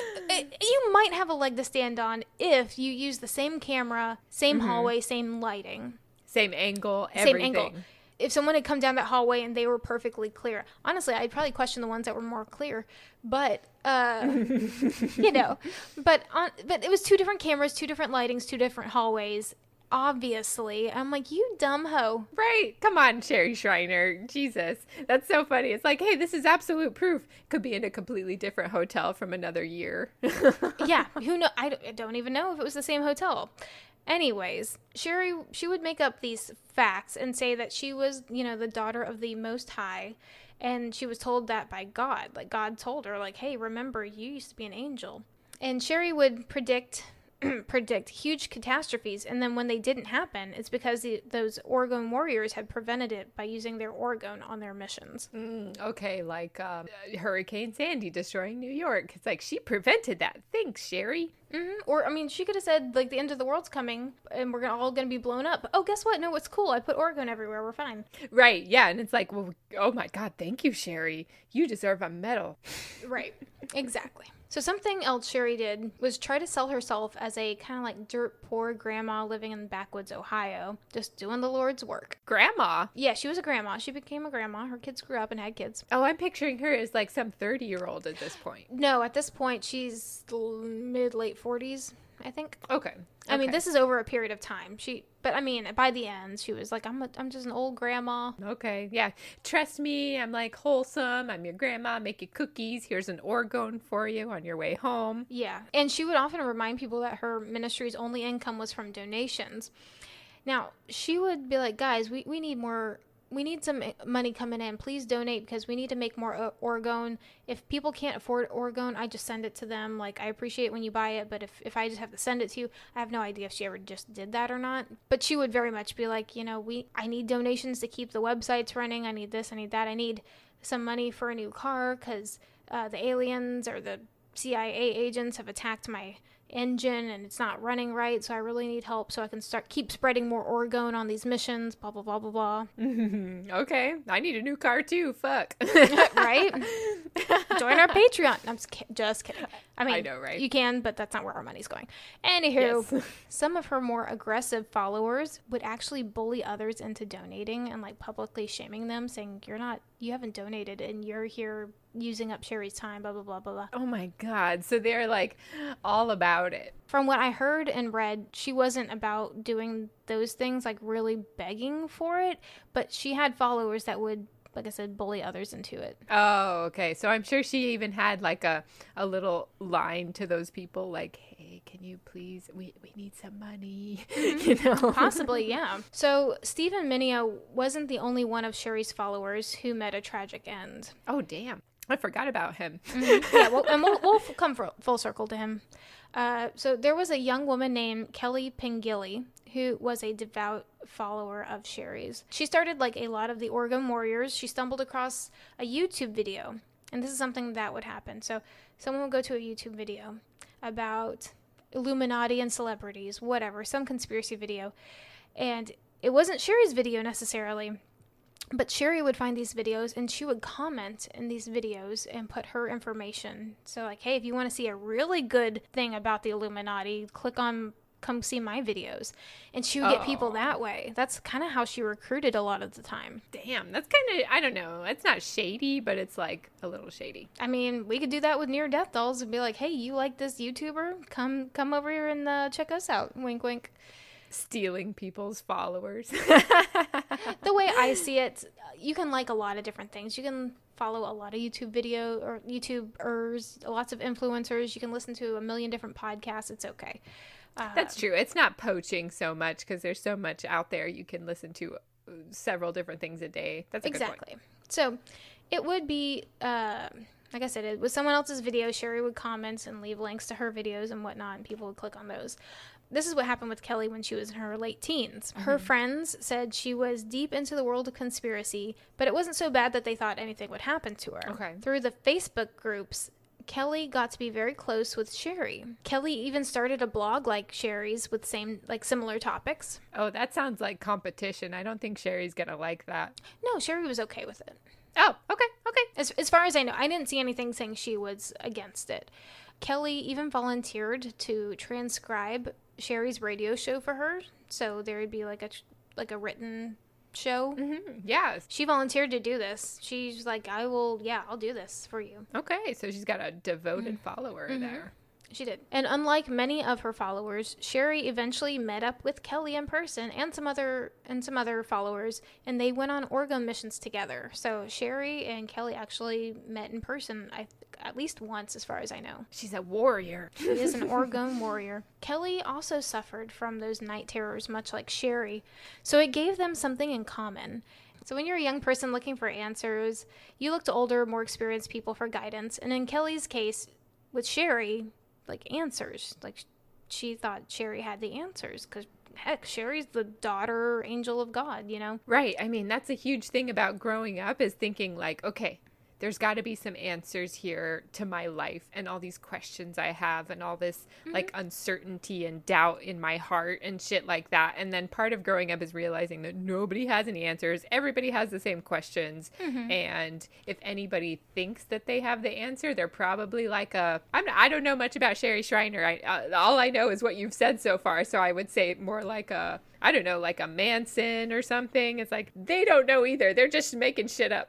Speaker 1: you might have a leg to stand on if you use the same camera, same mm-hmm. hallway, same lighting.
Speaker 2: Same angle, everything. Same angle.
Speaker 1: If someone had come down that hallway and they were perfectly clear, honestly, I'd probably question the ones that were more clear. But, uh, you know, but on, but it was two different cameras, two different lightings, two different hallways. Obviously, I'm like, you dumb hoe.
Speaker 2: Right. Come on, Sherry Shriner. Jesus. That's so funny. It's like, hey, this is absolute proof. Could be in a completely different hotel from another year.
Speaker 1: Yeah. Who know? I don't even know if it was the same hotel. Anyways, Sherry, she would make up these facts and say that she was, you know, the daughter of the Most High, and she was told that by God. Like, God told her, like, hey, remember, you used to be an angel. And Sherry would predict predict huge catastrophes, and then when they didn't happen, it's because the, those Orgone warriors had prevented it by using their Orgone on their missions.
Speaker 2: Mm, okay, like um, Hurricane Sandy destroying New York. It's like, she prevented that. Thanks, Sherry.
Speaker 1: Mm-hmm. Or, I mean, she could have said, like, the end of the world's coming, and we're gonna, all going to be blown up. Oh, guess what? No, it's cool. I put Orgone everywhere. We're fine.
Speaker 2: Right, yeah, and it's like, well, oh my God, thank you, Sherry. You deserve a medal.
Speaker 1: Right, exactly. So something else Sherry did was try to sell herself as a kind of like dirt poor grandma living in backwoods Ohio, just doing the Lord's work.
Speaker 2: Grandma?
Speaker 1: Yeah, she was a grandma. She became a grandma. Her kids grew up and had kids.
Speaker 2: Oh, I'm picturing her as like some thirty-year-old at this point.
Speaker 1: No, at this point, she's mid-late forties, I think.
Speaker 2: Okay. okay.
Speaker 1: I mean, this is over a period of time. She, but I mean, by the end, she was like, I'm a, I'm just an old grandma.
Speaker 2: Okay, yeah. Trust me, I'm like wholesome. I'm your grandma. Make you cookies. Here's an Orgone for you on your way home.
Speaker 1: Yeah. And she would often remind people that her ministry's only income was from donations. Now, she would be like, guys, we, we need more... We need some money coming in. Please donate because we need to make more Orgone. If people can't afford Orgone, I just send it to them. Like, I appreciate when you buy it, but if, if I just have to send it to you, I have no idea if she ever just did that or not. But she would very much be like, you know, we I need donations to keep the websites running. I need this, I need that. I need some money for a new car because uh, the aliens or the C I A agents have attacked my engine and it's not running right, so I really need help so I can start keep spreading more Orgone on these missions, blah blah blah blah blah.
Speaker 2: Okay, I need a new car too. Fuck.
Speaker 1: Right? Join our Patreon. I'm just, ki- just kidding. I mean,
Speaker 2: I know, right?
Speaker 1: You can, but that's not where our money's going. Anywho, yes. Some of her more aggressive followers would actually bully others into donating and like publicly shaming them, saying you're not, you haven't donated and you're here using up Sherry's time, blah, blah, blah, blah, blah.
Speaker 2: Oh my God. So they're like all about it.
Speaker 1: From what I heard and read, she wasn't about doing those things, like really begging for it, but she had followers that would, like I said, bully others into it.
Speaker 2: Oh, okay. So I'm sure she even had like a, a little line to those people like, hey, can you please, we, we need some money,
Speaker 1: mm-hmm.
Speaker 2: you know?
Speaker 1: Possibly, yeah. So Stephen Mineo wasn't the only one of Sherry's followers who met a tragic end.
Speaker 2: Oh, damn. I forgot about him.
Speaker 1: Mm-hmm. Yeah, well, and we'll, we'll come for, full circle to him. Uh, so there was a young woman named Kelly Pengilly who was a devout follower of Sherry's. She started like a lot of the Orgone warriors. She stumbled across a YouTube video, and this is something that would happen. So someone would go to a YouTube video about Illuminati and celebrities, whatever, some conspiracy video, and it wasn't Sherry's video necessarily. But Sherry would find these videos and she would comment in these videos and put her information. So like, hey, if you want to see a really good thing about the Illuminati, click on come see my videos. And she would get oh. people that way. That's kind of how she recruited a lot of the time.
Speaker 2: Damn, that's kind of, I don't know. It's not shady, but it's like a little shady.
Speaker 1: I mean, we could do that with Near Death Dolls and be like, hey, you like this YouTuber? Come, come over here and uh, check us out. Wink, wink.
Speaker 2: Stealing people's followers.
Speaker 1: The way I see it, you can like a lot of different things. You can follow a lot of YouTube video or YouTubers, lots of influencers. You can listen to a million different podcasts. It's okay. Uh,
Speaker 2: That's true. It's not poaching so much because there's so much out there. You can listen to several different things a day. That's a
Speaker 1: exactly.
Speaker 2: good point.
Speaker 1: So it would be, uh, like I said, it was someone else's video. Sherry would comment and leave links to her videos and whatnot, and people would click on those. This is what happened with Kelly when she was in her late teens. Her mm-hmm. friends said she was deep into the world of conspiracy, but it wasn't so bad that they thought anything would happen to her.
Speaker 2: Okay.
Speaker 1: Through the Facebook groups, Kelly got to be very close with Sherry. Kelly even started a blog like Sherry's with same like similar topics.
Speaker 2: Oh, that sounds like competition. I don't think Sherry's gonna like that.
Speaker 1: No, Sherry was okay with it.
Speaker 2: Oh, okay, okay.
Speaker 1: As, as far as I know, I didn't see anything saying she was against it. Kelly even volunteered to transcribe Sherry's radio show for her, so there would be like a like a written show.
Speaker 2: Mm-hmm. Yeah.
Speaker 1: She volunteered to do this. She's like, I will, yeah, I'll do this for you.
Speaker 2: Okay, so she's got a devoted mm-hmm. follower mm-hmm. there.
Speaker 1: She did. And unlike many of her followers, Sherry eventually met up with Kelly in person and some other and some other followers, and they went on Oregon missions together. So Sherry and Kelly actually met in person, I at least once, as far as I know.
Speaker 2: She's a warrior.
Speaker 1: She is an Oregon warrior. Kelly also suffered from those night terrors, much like Sherry, so it gave them something in common. So when you're a young person looking for answers, you look to older, more experienced people for guidance. And in Kelly's case, with Sherry, like answers. Like she thought Sherry had the answers because heck, Sherry's the daughter angel of God, you know?
Speaker 2: Right. I mean, that's a huge thing about growing up is thinking like, okay, there's got to be some answers here to my life and all these questions I have and all this mm-hmm. like uncertainty and doubt in my heart and shit like that. And then part of growing up is realizing that nobody has any answers. Everybody has the same questions. Mm-hmm. And if anybody thinks that they have the answer, they're probably like a, I'm not, I don't know much about Sherry Shriner. I, uh, all I know is what you've said so far. So I would say more like a, I don't know, like a Manson or something. It's like, they don't know either. They're just making shit up.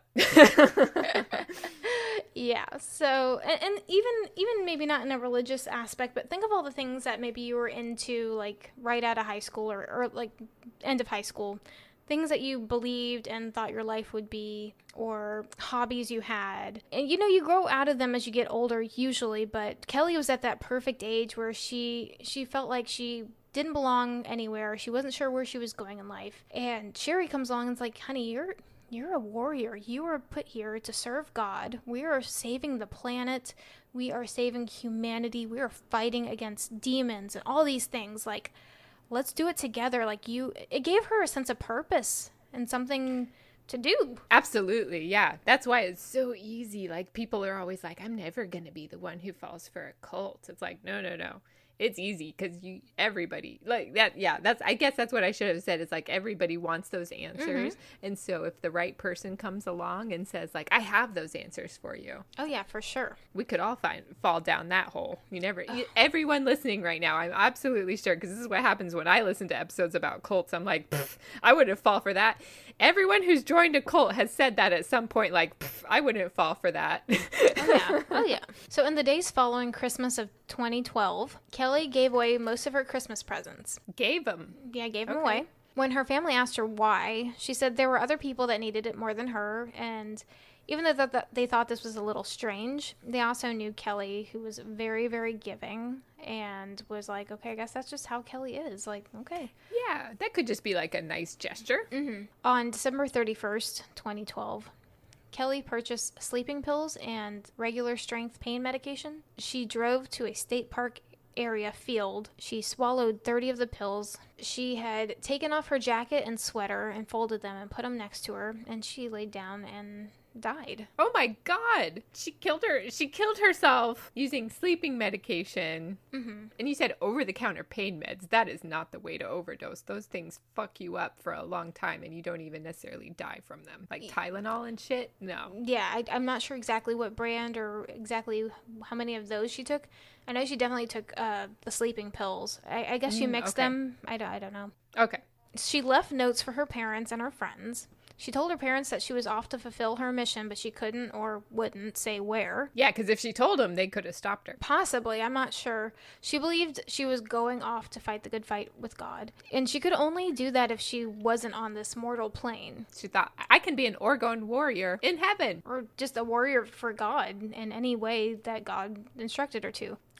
Speaker 1: Yeah. So, and, and even, even maybe not in a religious aspect, but think of all the things that maybe you were into, like right out of high school or, or like end of high school, things that you believed and thought your life would be, or hobbies you had. And, you know, you grow out of them as you get older usually, but Kelly was at that perfect age where she, she felt like she didn't belong anywhere. She wasn't sure where she was going in life. And Sherry comes along and is like, honey, you're you're a warrior. You are put here to serve God. We are saving the planet. We are saving humanity. We are fighting against demons and all these things. Like, let's do it together. Like you, it gave her a sense of purpose and something to do.
Speaker 2: Absolutely. Yeah. That's why it's so easy. Like people are always like, I'm never going to be the one who falls for a cult. It's like, no, no, no. It's easy because you, everybody like that. Yeah, that's, I guess that's what I should have said. It's like everybody wants those answers. Mm-hmm. And so if the right person comes along and says like, I have those answers for you.
Speaker 1: Oh yeah, for sure.
Speaker 2: We could all find, fall down that hole. You never, you, everyone listening right now, I'm absolutely sure. Cause this is what happens when I listen to episodes about cults. I'm like, I wouldn't fall for that. Everyone who's joined a cult has said that at some point, like, I wouldn't fall for that.
Speaker 1: Oh yeah. Oh yeah. So in the days following Christmas of twenty twelve, Kelly gave away most of her Christmas presents.
Speaker 2: Gave them?
Speaker 1: Yeah, gave them
Speaker 2: okay.
Speaker 1: away. When her family asked her why, she said there were other people that needed it more than her, and even though th- th- they thought this was a little strange, they also knew Kelly, who was very, very giving, and was like, okay, I guess that's just how Kelly is. Like, okay.
Speaker 2: Yeah, that could just be like a nice gesture.
Speaker 1: Mm-hmm. On December thirty-first, twenty twelve, Kelly purchased sleeping pills and regular strength pain medication. She drove to a state park area field. She swallowed thirty of the pills. She had taken off her jacket and sweater and folded them and put them next to her, and she laid down and died.
Speaker 2: Oh my God. She killed her. She killed herself using sleeping medication. Mm-hmm. And you said over-the-counter pain meds. That is not the way to overdose. Those things fuck you up for a long time and you don't even necessarily die from them. Like Tylenol and shit? No.
Speaker 1: Yeah, I, I'm not sure exactly what brand or exactly how many of those she took. I know she definitely took uh, the sleeping pills. I, I guess she mixed mm, okay. them. I don't, I don't know.
Speaker 2: Okay.
Speaker 1: She left notes for her parents and her friends. She told her parents that she was off to fulfill her mission, but she couldn't or wouldn't say where.
Speaker 2: Yeah, because if she told them, they could have stopped her.
Speaker 1: Possibly, I'm not sure. She believed she was going off to fight the good fight with God. And she could only do that if she wasn't on this mortal plane.
Speaker 2: She thought, I can be an Oregon warrior in heaven.
Speaker 1: Or just a warrior for God in any way that God instructed her to.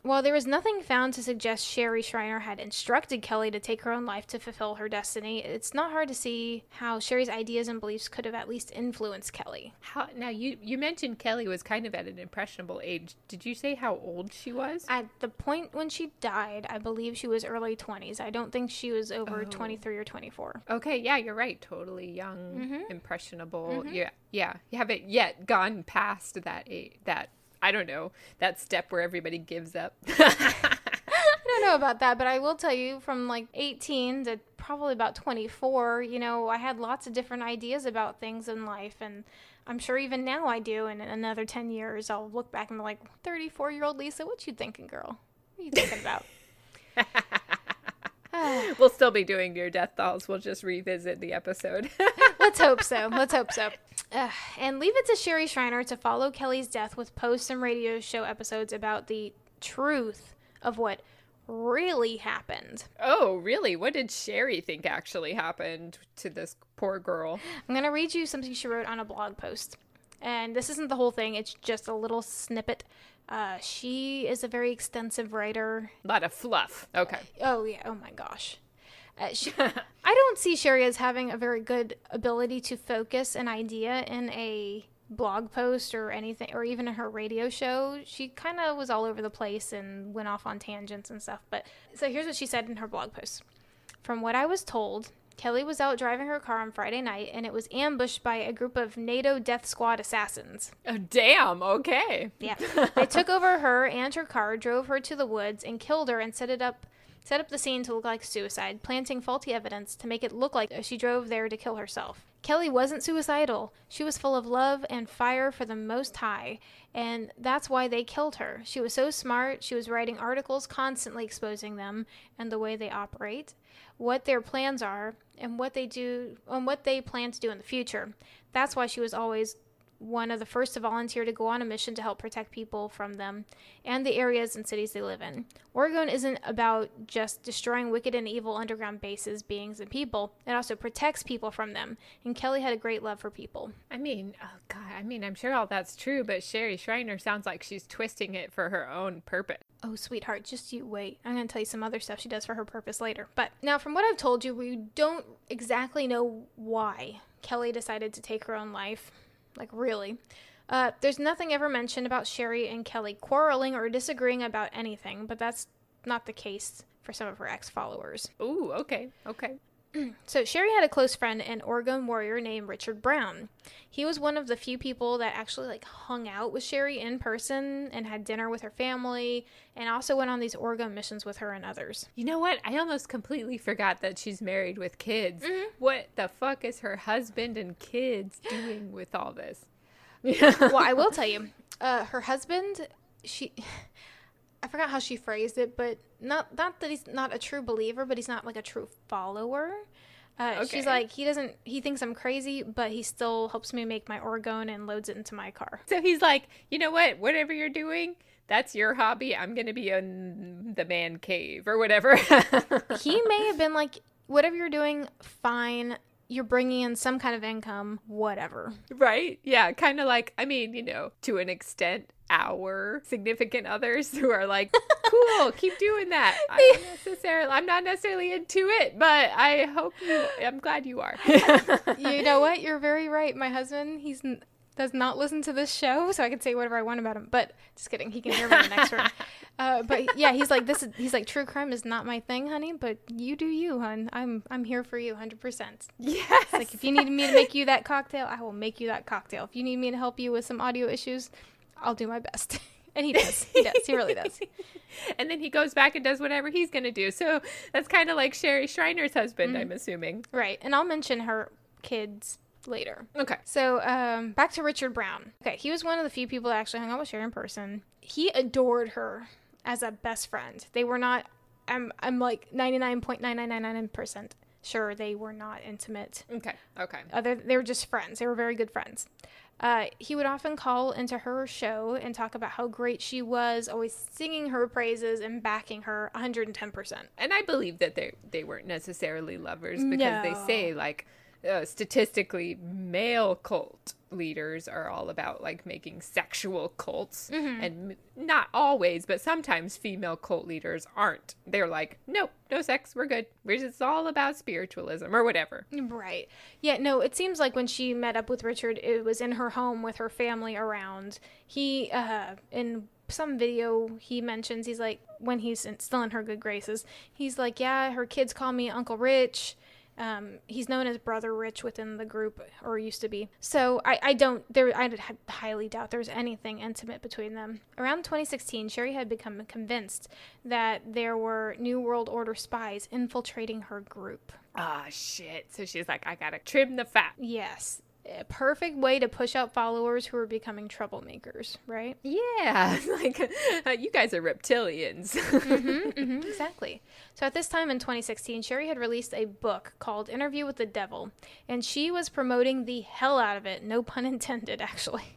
Speaker 1: While there was nothing found to suggest Sherry Shriner had instructed Kelly to take her own life to fulfill her destiny, it's not hard to see how Sherry's ideas and beliefs could have at least influenced Kelly.
Speaker 2: How, now, you, you mentioned Kelly was kind of at an impressionable age. Did you say how old she was?
Speaker 1: At the point when she died, I believe she was early twenties. I don't think she was over
Speaker 2: Oh.
Speaker 1: twenty-three or twenty-four.
Speaker 2: Okay, yeah, you're right. Totally young,
Speaker 1: Mhm.
Speaker 2: impressionable.
Speaker 1: Mhm.
Speaker 2: Yeah, yeah. You haven't yet gone past that age, that, I don't know, that step where everybody gives up.
Speaker 1: I don't know about that, but I will tell you from like eighteen to probably about twenty-four, you know, I had lots of different ideas about things in life, and I'm sure even now I do. And in another ten years, I'll look back and be like, thirty-four-year-old Lisa, what you thinking, girl? What are you thinking about?
Speaker 2: We'll still be doing your death dolls. We'll just revisit the episode.
Speaker 1: Let's hope so. Let's hope so. Uh, and leave it to Sherry Shriner to follow Kelly's death with posts and radio show episodes about the truth of what really happened.
Speaker 2: Oh, really? What did Sherry think actually happened to this poor girl?
Speaker 1: I'm going to read you something she wrote on a blog post. And this isn't the whole thing. It's just a little snippet. Uh, she is a very extensive writer.
Speaker 2: A lot of fluff. Okay.
Speaker 1: Oh, yeah. Oh, my gosh. Uh, she, I don't see Sherry as having a very good ability to focus an idea in a blog post or anything, or even in her radio show. She kind of was all over the place and went off on tangents and stuff. But so here's what she said in her blog post. From what I was told, Kelly was out driving her car on Friday night, and it was ambushed by a group of NATO Death Squad assassins.
Speaker 2: Oh, damn. Okay.
Speaker 1: Yeah. They took over her and her car, drove her to the woods, and killed her and set it up set up the scene to look like suicide, planting faulty evidence to make it look like she drove there to kill herself. Kelly wasn't suicidal. She was full of love and fire for the Most High, and that's why they killed her. She was so smart. She was writing articles constantly exposing them and the way they operate, what their plans are, and what they do, and what they plan to do in the future. That's why she was always one of the first to volunteer to go on a mission to help protect people from them and the areas and cities they live in. Oregon isn't about just destroying wicked and evil underground bases, beings, and people. It also protects people from them, and Kelly had a great love for people.
Speaker 2: I mean, oh God, I mean, I'm sure all that's true, but Sherry Shriner sounds like she's twisting it for her own purpose.
Speaker 1: Oh, sweetheart, just you wait. I'm going to tell you some other stuff she does for her purpose later. But now, from what I've told you, we don't exactly know why Kelly decided to take her own life. Like, really. Uh, there's nothing ever mentioned about Sherry and Kelly quarreling or disagreeing about anything, but that's not the case for some of her ex-followers.
Speaker 2: Ooh, okay, okay.
Speaker 1: So Sherry had a close friend, an Oregon warrior named Richard Brown. He was one of the few people that actually, like, hung out with Sherry in person and had dinner with her family, and also went on these Oregon missions with her and others.
Speaker 2: You know what? I almost completely forgot that she's married with kids.
Speaker 1: Mm-hmm.
Speaker 2: What the fuck is her husband and kids doing with all this?
Speaker 1: Well, I will tell you, uh, her husband, she... I forgot how she phrased it, but not not that he's not a true believer, but he's not like a true follower. Uh,
Speaker 2: Okay.
Speaker 1: She's like, he doesn't, he thinks I'm crazy, but he still helps me make my Oregon and loads it into my car.
Speaker 2: So he's like, you know what? Whatever you're doing, that's your hobby. I'm going to be in the man cave or whatever.
Speaker 1: He may have been like, whatever you're doing, fine. You're bringing in some kind of income, whatever.
Speaker 2: Right? Yeah. Kind of like, I mean, you know, to an extent, our significant others who are like, cool, keep doing that. I'm not necessarily, I'm not necessarily into it, but I hope you, I'm glad you are.
Speaker 1: You know what? You're very right. My husband, he's n- does not listen to this show, so I can say whatever I want about him. But just kidding. He can hear me in the next room. Uh, but yeah, he's like, this is, he's like, true crime is not my thing, honey, but you do you, hun. I'm, I'm here for you one hundred percent.
Speaker 2: Yes.
Speaker 1: Like, if you need me to make you that cocktail, I will make you that cocktail. If you need me to help you with some audio issues, I'll do my best. And he does. He does. He really does.
Speaker 2: And then he goes back and does whatever he's going to do. So that's kind of like Sherry Shriner's husband,
Speaker 1: Mm-hmm.
Speaker 2: I'm assuming.
Speaker 1: Right. And I'll mention her kids later.
Speaker 2: Okay.
Speaker 1: So, um, back to Richard Brown. Okay, he was one of the few people that actually hung out with Sherry in person. He adored her as a best friend. They were not, I'm, I'm like ninety-nine point nine nine nine nine percent sure they were not intimate.
Speaker 2: Okay. Okay.
Speaker 1: Other, they were just friends. They were very good friends. Uh, he would often call into her show and talk about how great she was, always singing her praises and backing her one hundred ten percent.
Speaker 2: And I believe that they they weren't necessarily lovers because they
Speaker 1: No.
Speaker 2: say, like, uh, statistically, male cult leaders are all about like making sexual cults, mm-hmm. and m- not always, but sometimes female cult leaders aren't. They're like, nope, no sex, we're good. We're just all about spiritualism or whatever.
Speaker 1: Right. Yeah, no, it seems like when she met up with Richard, it was in her home with her family around. He, uh, in some video he mentions, he's like, when he's in, still in her good graces, he's like, yeah, her kids call me Uncle Rich. Um, he's known as Brother Rich within the group, or used to be. So I, I don't, there, I highly doubt there's anything intimate between them. Around twenty sixteen, Sherry had become convinced that there were New World Order spies infiltrating her group.
Speaker 2: Ah, oh, shit. So she's like, I gotta trim the fat.
Speaker 1: Yes. A perfect way to push out followers who are becoming troublemakers, right?
Speaker 2: Yeah, like, uh, you guys are reptilians.
Speaker 1: mm-hmm, mm-hmm, exactly. So at this time in twenty sixteen, Sherry had released a book called Interview with the Devil, and she was promoting the hell out of it. No pun intended, actually.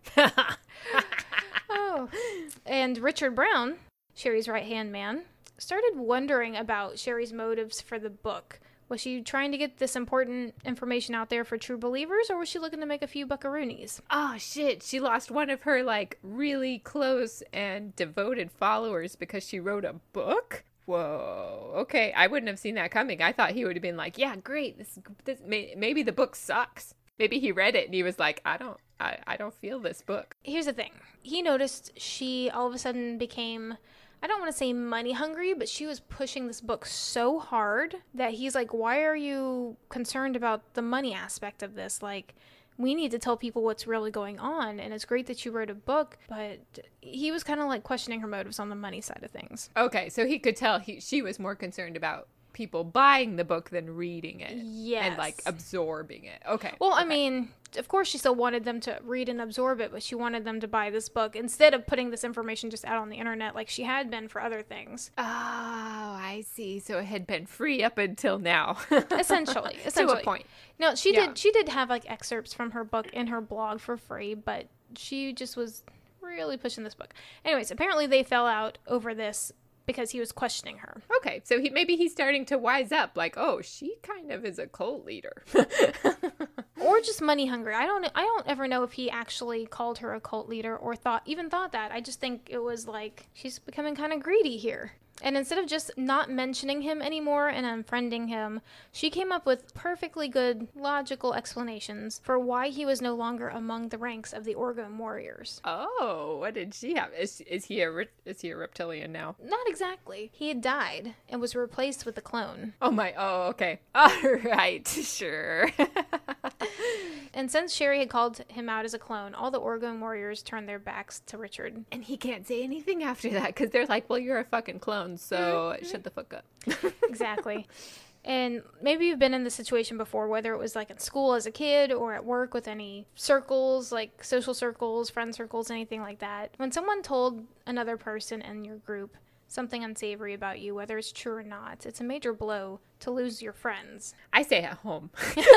Speaker 1: Oh, and Richard Brown, Sherry's right-hand man, started wondering about Sherry's motives for the book. Was she trying to get this important information out there for true believers, or was she looking to make a few buckaroonies?
Speaker 2: Oh, shit. She lost one of her, like, really close and devoted followers because she wrote a book? Whoa. Okay, I wouldn't have seen that coming. I thought he would have been like, yeah, great. This, this may, maybe the book sucks. Maybe he read it and he was like, I don't, I, I don't feel this book.
Speaker 1: Here's the thing. He noticed she all of a sudden became, I don't want to say money hungry, but she was pushing this book so hard that he's like, why are you concerned about the money aspect of this? Like, we need to tell people what's really going on. And it's great that you wrote a book, but he was kind of like questioning her motives on the money side of things.
Speaker 2: Okay, so he could tell he, she was more concerned about people buying the book than reading it.
Speaker 1: Yes.
Speaker 2: And like absorbing it. Okay.
Speaker 1: Well,
Speaker 2: okay.
Speaker 1: I mean, of course she still wanted them to read and absorb it, but she wanted them to buy this book instead of putting this information just out on the internet like she had been for other things.
Speaker 2: Oh, I see. So it had been free up until now.
Speaker 1: essentially, essentially.
Speaker 2: To a point.
Speaker 1: No, she
Speaker 2: yeah.
Speaker 1: did she did have like excerpts from her book in her blog for free, but she just was really pushing this book. Anyways, apparently they fell out over this because he was questioning her.
Speaker 2: Okay, so he maybe he's starting to wise up, like, oh, she kind of is a cult leader.
Speaker 1: Or just money hungry. I don't I don't ever know if he actually called her a cult leader or thought even thought that. I just think it was like, she's becoming kind of greedy here. And instead of just not mentioning him anymore and unfriending him, she came up with perfectly good, logical explanations for why he was no longer among the ranks of the Orgone warriors.
Speaker 2: Oh, what did she have? Is is he a is he a reptilian now?
Speaker 1: Not exactly. He had died and was replaced with a clone.
Speaker 2: Oh my, oh, okay. All right, sure.
Speaker 1: And since Sherry had called him out as a clone, all the Orgone warriors turned their backs to Richard.
Speaker 2: And he can't say anything after that because they're like, well, you're a fucking clone, so mm-hmm. shut the fuck up.
Speaker 1: Exactly. And maybe you've been in this situation before, whether it was like in school as a kid or at work with any circles, like social circles, friend circles, anything like that. When someone told another person in your group something unsavory about you, whether it's true or not, it's a major blow to lose your friends.
Speaker 2: I stay at home.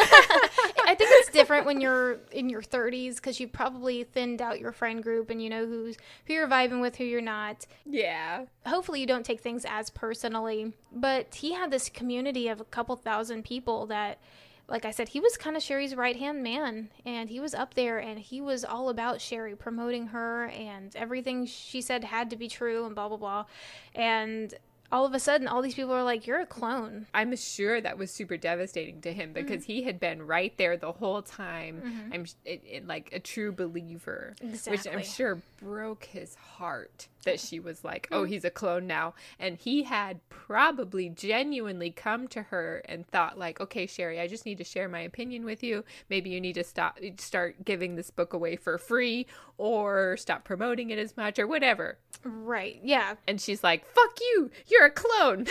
Speaker 1: I think it's different when you're in your thirties because you probably thinned out your friend group and you know who's who you're vibing with, who you're not.
Speaker 2: Yeah.
Speaker 1: Hopefully you don't take things as personally, but he had this community of a couple thousand people that, like I said, he was kind of Sherry's right-hand man, and he was up there, and he was all about Sherry, promoting her, and everything she said had to be true, and blah, blah, blah. And all of a sudden, all these people are like, you're a clone.
Speaker 2: I'm sure that was super devastating to him because mm-hmm. he had been right there the whole time. Mm-hmm. I'm it, it, like a true believer,
Speaker 1: exactly.
Speaker 2: which I'm sure broke his heart that she was like, oh, he's a clone now. And he had probably genuinely come to her and thought like, okay, Sherry, I just need to share my opinion with you. Maybe you need to stop, start giving this book away for free or stop promoting it as much or whatever.
Speaker 1: Right. Yeah.
Speaker 2: And she's like, fuck you. You're a clone.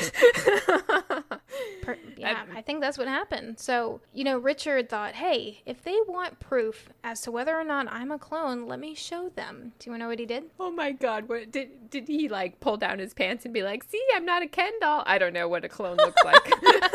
Speaker 1: per- yeah, I think that's what happened. So, you know, Richard thought, hey, if they want proof as to whether or not I'm a clone, let me show them. Do you want to know what he did?
Speaker 2: Oh my God. What did, did he like pull down his pants and be like, see, I'm not a Ken doll? I don't know what a clone looks like.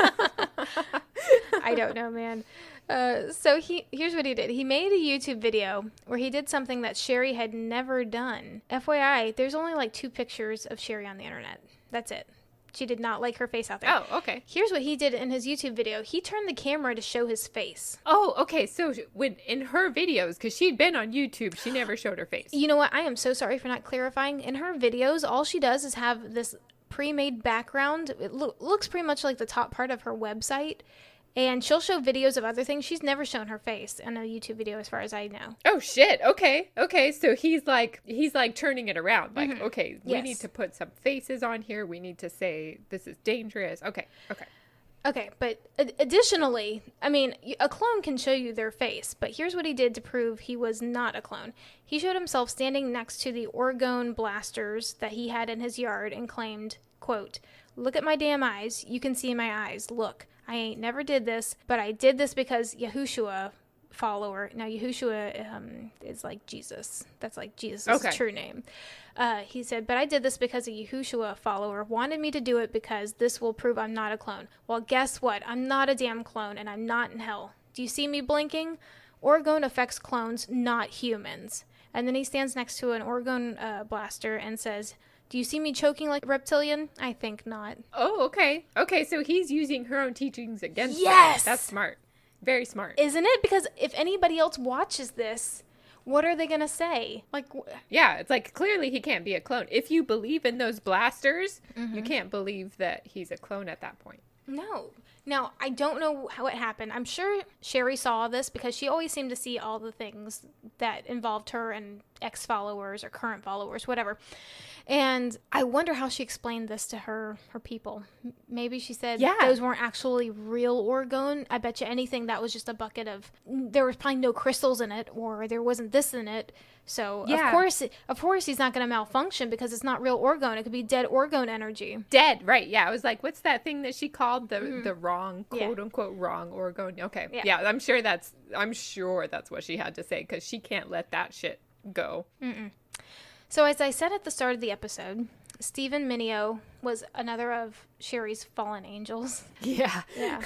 Speaker 1: I don't know, man. Uh, so he here's what he did. He made a YouTube video where he did something that Sherry had never done. F Y I, there's only like two pictures of Sherry on the internet. That's it. She did not like her face out there.
Speaker 2: Oh, okay.
Speaker 1: Here's what he did in his YouTube video. He turned the camera to show his face.
Speaker 2: Oh, okay. So when in her videos, because she'd been on YouTube, she never showed her face.
Speaker 1: You know what? I am so sorry for not clarifying. In her videos, all she does is have this pre-made background. It lo- looks pretty much like the top part of her website. And she'll show videos of other things. She's never shown her face in a YouTube video as far as I know.
Speaker 2: Oh, shit. Okay. Okay. So he's like, he's like turning it around. Like,
Speaker 1: Mm-hmm.
Speaker 2: okay, we
Speaker 1: Yes.
Speaker 2: need to put some faces on here. We need to say this is dangerous. Okay. Okay.
Speaker 1: Okay, but ad- additionally, I mean, y- a clone can show you their face, but here's what he did to prove he was not a clone. He showed himself standing next to the Orgone blasters that he had in his yard and claimed, quote, "Look at my damn eyes. You can see my eyes. Look, I ain't never did this, but I did this because Yahushua follower." Now, Yahushua um, is like Jesus. That's like Jesus'
Speaker 2: Okay.
Speaker 1: true name. Uh, he said, "But I did this because a Yahushua follower wanted me to do it because this will prove I'm not a clone." Well, guess what? I'm not a damn clone, and I'm not in hell. Do you see me blinking? Orgone affects clones, not humans. And then he stands next to an Orgone uh, blaster and says, "Do you see me choking like a reptilian? I think not."
Speaker 2: Oh, okay. Okay. So he's using her own teachings against
Speaker 1: Yes!
Speaker 2: her. That's smart. Very smart.
Speaker 1: Isn't it? Because if anybody else watches this, what are they going to say? Like, wh-
Speaker 2: Yeah, it's like clearly he can't be a clone. If you believe in those blasters,
Speaker 1: Mm-hmm.
Speaker 2: you can't believe that he's a clone at that point.
Speaker 1: no. Now, I don't know how it happened. I'm sure Sherry saw this because she always seemed to see all the things that involved her and ex-followers or current followers, whatever. And I wonder how she explained this to her her people. M- Maybe she said
Speaker 2: Yeah.
Speaker 1: those weren't actually real Orgone. I bet you anything that was just a bucket of, there was probably no crystals in it, or there wasn't this in it. So
Speaker 2: Yeah.
Speaker 1: of course, of course, he's not going to malfunction because it's not real Orgone. It could be dead Orgone energy.
Speaker 2: Dead, right? Yeah, I was like, what's that thing that she called the the wrong,
Speaker 1: Mm-hmm. Yeah.
Speaker 2: quote unquote, wrong Orgone? Okay,
Speaker 1: Yeah.
Speaker 2: yeah. I'm sure that's I'm sure that's what she had to say because she can't let that shit go.
Speaker 1: So as I said at the start of the episode, Stephen Minio was another of Sherry's fallen angels.
Speaker 2: Yeah.
Speaker 1: Yeah.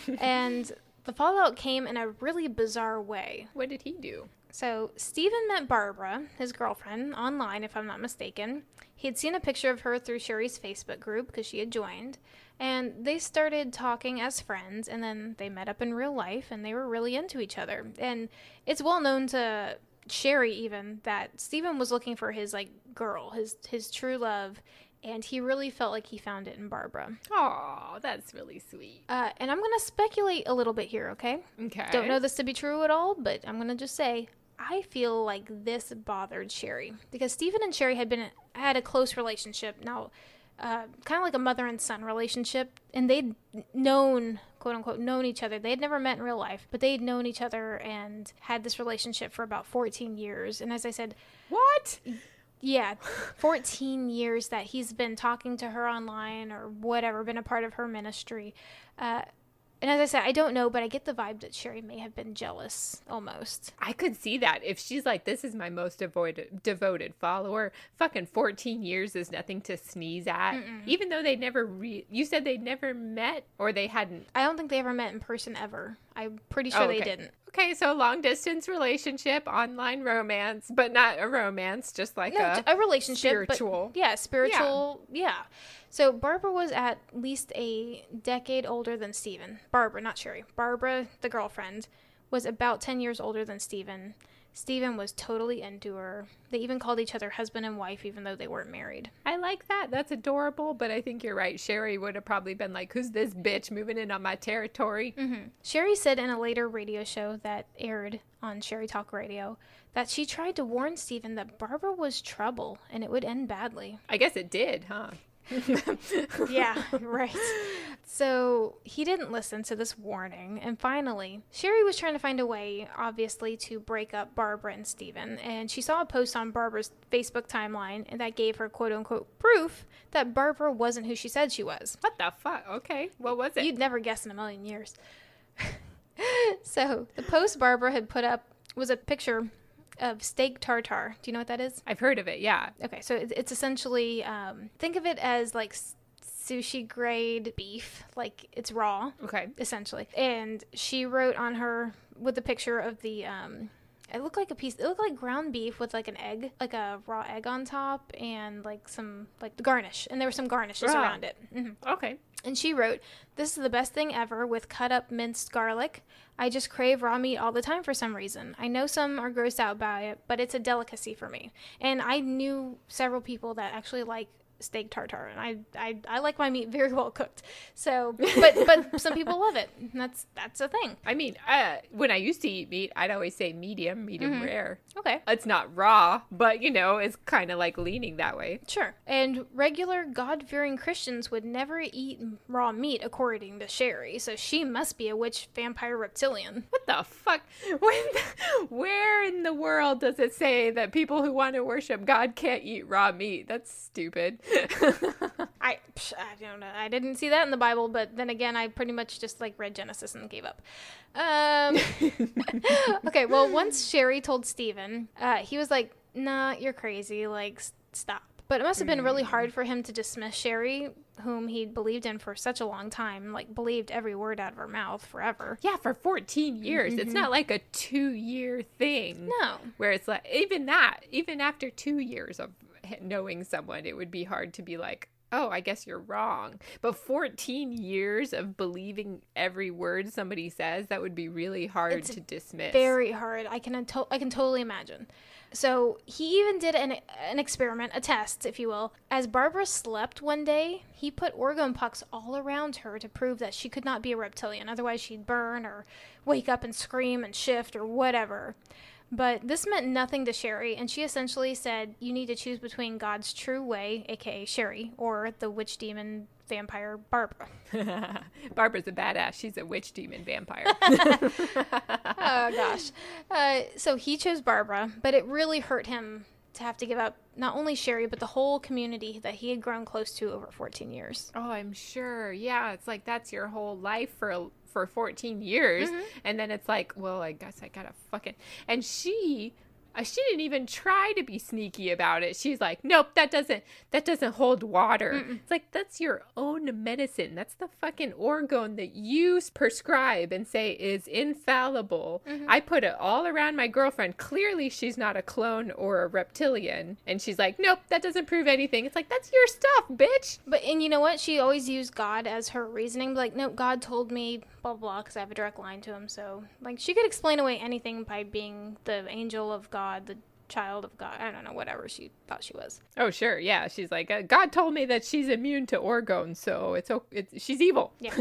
Speaker 1: And the fallout came in a really bizarre way.
Speaker 2: What did he do?
Speaker 1: So Stephen met Barbara, his girlfriend, online, if I'm not mistaken. He had seen a picture of her through Sherry's Facebook group because she had joined. And they started talking as friends, and then they met up in real life, and they were really into each other. And it's well known to Sherry even that Stephen was looking for his like girl, his his true love, and he really felt like he found it in Barbara.
Speaker 2: Oh, that's really sweet.
Speaker 1: Uh, and I'm gonna speculate a little bit here, okay?
Speaker 2: Okay.
Speaker 1: Don't know this to be true at all, but I'm gonna just say I feel like this bothered Sherry because Stephen and Sherry had been had a close relationship now. Uh, kind of like a mother and son relationship, and they'd known, quote unquote, known each other. They had never met in real life, but they had known each other and had this relationship for about fourteen years. And as I said,
Speaker 2: What?
Speaker 1: yeah, fourteen years that he's been talking to her online or whatever, been a part of her ministry. Uh, and as I said, I don't know, but I get the vibe that Sherry may have been jealous almost.
Speaker 2: I could see that if she's like, this is my most devoted devoted follower. Fucking fourteen years is nothing to sneeze at. Even though they never re- you said they'd never met or they hadn't.
Speaker 1: I don't think they ever met in person ever. I'm pretty sure
Speaker 2: Oh,
Speaker 1: they
Speaker 2: okay.
Speaker 1: didn't.
Speaker 2: Okay, so long distance relationship, online romance, but not a romance, just like
Speaker 1: No,
Speaker 2: a,
Speaker 1: a relationship, but-
Speaker 2: spiritual.
Speaker 1: yeah, spiritual. Yeah. So Barbara was at least a decade older than Stephen. Barbara, not Sherry. Barbara, the girlfriend, was about ten years older than Stephen. Stephen was totally into her. They even called each other husband and wife, even though they weren't married.
Speaker 2: I like that. That's adorable, but I think you're right. Sherry would have probably been like, who's this bitch moving in on my territory?
Speaker 1: Mm-hmm. Sherry said in a later radio show that aired on Sherry Talk Radio that she tried to warn Stephen that Barbara was trouble and it would end badly.
Speaker 2: I guess it did, huh?
Speaker 1: Yeah, right. So he didn't listen to this warning, and finally, Sherry was trying to find a way, obviously, to break up Barbara and Stephen, and she saw a post on Barbara's Facebook timeline, and that gave her quote-unquote proof that Barbara wasn't who she said she was.
Speaker 2: What the fuck? Okay, what was it?
Speaker 1: You'd never guess in a million years. So the post Barbara had put up was a picture of steak tartare. Do you know what that is?
Speaker 2: I've heard of it, yeah.
Speaker 1: Okay, so it- it's essentially, um, think of it as like s- sushi grade beef, like it's raw,
Speaker 2: Okay.
Speaker 1: essentially. And she wrote on her, with the picture of the, um, It looked like a piece. It looked like ground beef with like an egg, like a raw egg on top, and like some like the garnish. And there were some garnishes
Speaker 2: Raw.
Speaker 1: around it. Mm-hmm.
Speaker 2: Okay.
Speaker 1: And she wrote, "This is the best thing ever with cut up minced garlic. I just crave raw meat all the time for some reason. I know some are grossed out by it, but it's a delicacy for me." And I knew several people that actually like steak tartare, and I, I I like my meat very well cooked. So, but but some people love it. And that's that's a thing.
Speaker 2: I mean, uh, when I used to eat meat, I'd always say medium, medium
Speaker 1: Mm-hmm.
Speaker 2: rare.
Speaker 1: Okay.
Speaker 2: It's not raw, but you know, it's kind of like leaning that way.
Speaker 1: Sure. And regular God-fearing Christians would never eat raw meat, according to Sherry. So she must be a witch, vampire, reptilian.
Speaker 2: What the fuck? When, where in the world does it say that people who want to worship God can't eat raw meat? That's stupid.
Speaker 1: I, psh, I don't know. I didn't see that in the Bible, but then again, I pretty much just like read Genesis and gave up. Um, okay, well, once Sherry told Stephen, uh, he was like, "Nah, you're crazy. Like, s- stop." But it must have been really hard for him to dismiss Sherry, whom he'd believed in for such a long time, like believed every word out of her mouth forever.
Speaker 2: Yeah, for fourteen years. It's not like a two-year thing.
Speaker 1: No.
Speaker 2: Where it's like, even that, even after two years of knowing someone, it would be hard to be like, oh, I guess you're wrong. But fourteen years of believing every word somebody says, that would be really hard
Speaker 1: It's
Speaker 2: to dismiss.
Speaker 1: Very hard. I can to- I can totally imagine. So he even did an an experiment, a test, if you will. As Barbara slept one day, he put orgone pucks all around her to prove that she could not be a reptilian. Otherwise, she'd burn or wake up and scream and shift or whatever. But this meant nothing to Sherry, and she essentially said, "You need to choose between God's true way, aka Sherry, or the witch demon vampire Barbara."
Speaker 2: Barbara's a badass. She's a witch demon vampire.
Speaker 1: Oh gosh. Uh, so he chose Barbara, but it really hurt him to have to give up not only Sherry, but the whole community that he had grown close to over fourteen years.
Speaker 2: Oh, I'm sure. Yeah, it's like that's your whole life for for fourteen years,
Speaker 1: Mm-hmm.
Speaker 2: and then it's like, well, I guess I gotta fucking. And she, uh, she didn't even try to be sneaky about it. She's like, nope, that doesn't that doesn't hold water.
Speaker 1: Mm-mm.
Speaker 2: It's like that's your own medicine. That's the fucking orgone that you s- prescribe and say is infallible.
Speaker 1: Mm-hmm.
Speaker 2: I put it all around my girlfriend. Clearly, she's not a clone or a reptilian, and she's like, nope, that doesn't prove anything. It's like that's your stuff, bitch.
Speaker 1: But, and you know what? She always used God as her reasoning. Like, no, God told me, blah, blah, because I have a direct line to him. So, like, she could explain away anything by being the angel of God, the child of God. I don't know, whatever she thought she was.
Speaker 2: Oh, sure. Yeah. She's like, uh, God told me that she's immune to orgone, so it's, o- it's she's evil.
Speaker 1: Yeah.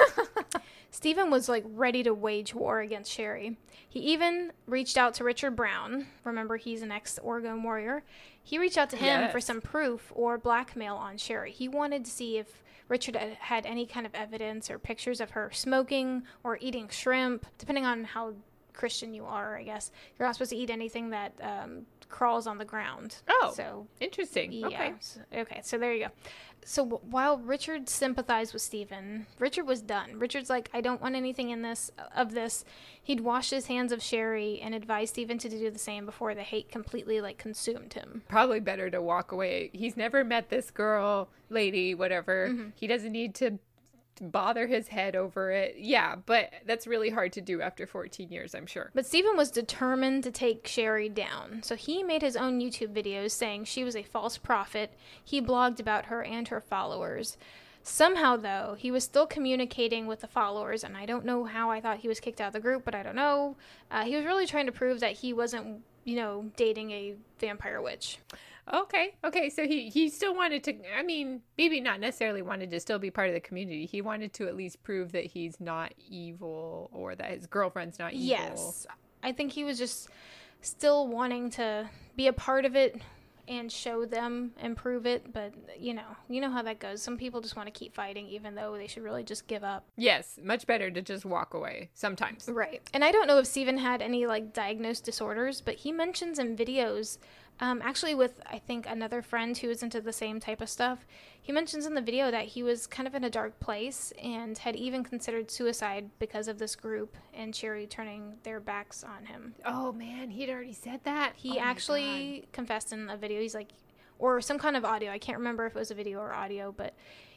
Speaker 1: Stephen was like ready to wage war against Sherry. He even reached out to Richard Brown. Remember, he's an ex-Orgone warrior. He reached out to him
Speaker 2: Yes.
Speaker 1: for some proof or blackmail on Sherry. He wanted to see if Richard had- had any kind of evidence or pictures of her smoking or eating shrimp, depending on how Christian you are, I guess. You're not supposed to eat anything that um, crawls on the ground.
Speaker 2: Oh,
Speaker 1: So
Speaker 2: interesting.
Speaker 1: yeah.
Speaker 2: Okay.
Speaker 1: So, okay. So there you go. So w- while Richard sympathized with Stephen, Richard was done. Richard's like, "I don't want anything in this of this." He'd washed his hands of Sherry and advised Stephen to do the same before the hate completely like consumed him.
Speaker 2: Probably better to walk away. He's never met this girl, lady, whatever.
Speaker 1: Mm-hmm.
Speaker 2: He doesn't need to bother his head over it. Yeah, but that's really hard to do after fourteen years, I'm sure.
Speaker 1: But Stephen was determined to take Sherry down, so he made his own YouTube videos saying she was a false prophet. He blogged about her and her followers. Somehow, though, he was still communicating with the followers, and I don't know how. I thought he was kicked out of the group, but I don't know. Uh, he was really trying to prove that he wasn't, you know, dating a vampire witch.
Speaker 2: Okay. Okay. So he, he still wanted to, I mean, maybe not necessarily wanted to still be part of the community. He wanted to at least prove that he's not evil or that his girlfriend's not evil.
Speaker 1: Yes. I think he was just still wanting to be a part of it and show them and prove it. But, you know, you know how that goes. Some people just want to keep fighting even though they should really just give up.
Speaker 2: Yes. Much better to just walk away sometimes.
Speaker 1: Right. And I don't know if Stephen had any, like, diagnosed disorders, but he mentions in videos, um, actually with, I think, another friend who is into the same type of stuff, he mentions in the video that he was kind of in a dark place and had even considered suicide because of this group and Sherry turning their backs on him.
Speaker 2: Oh, man. He'd already said that.
Speaker 1: He
Speaker 2: Oh, my
Speaker 1: actually confessed in a video. He's like, or some kind of audio. I can't remember if it was a video or audio, but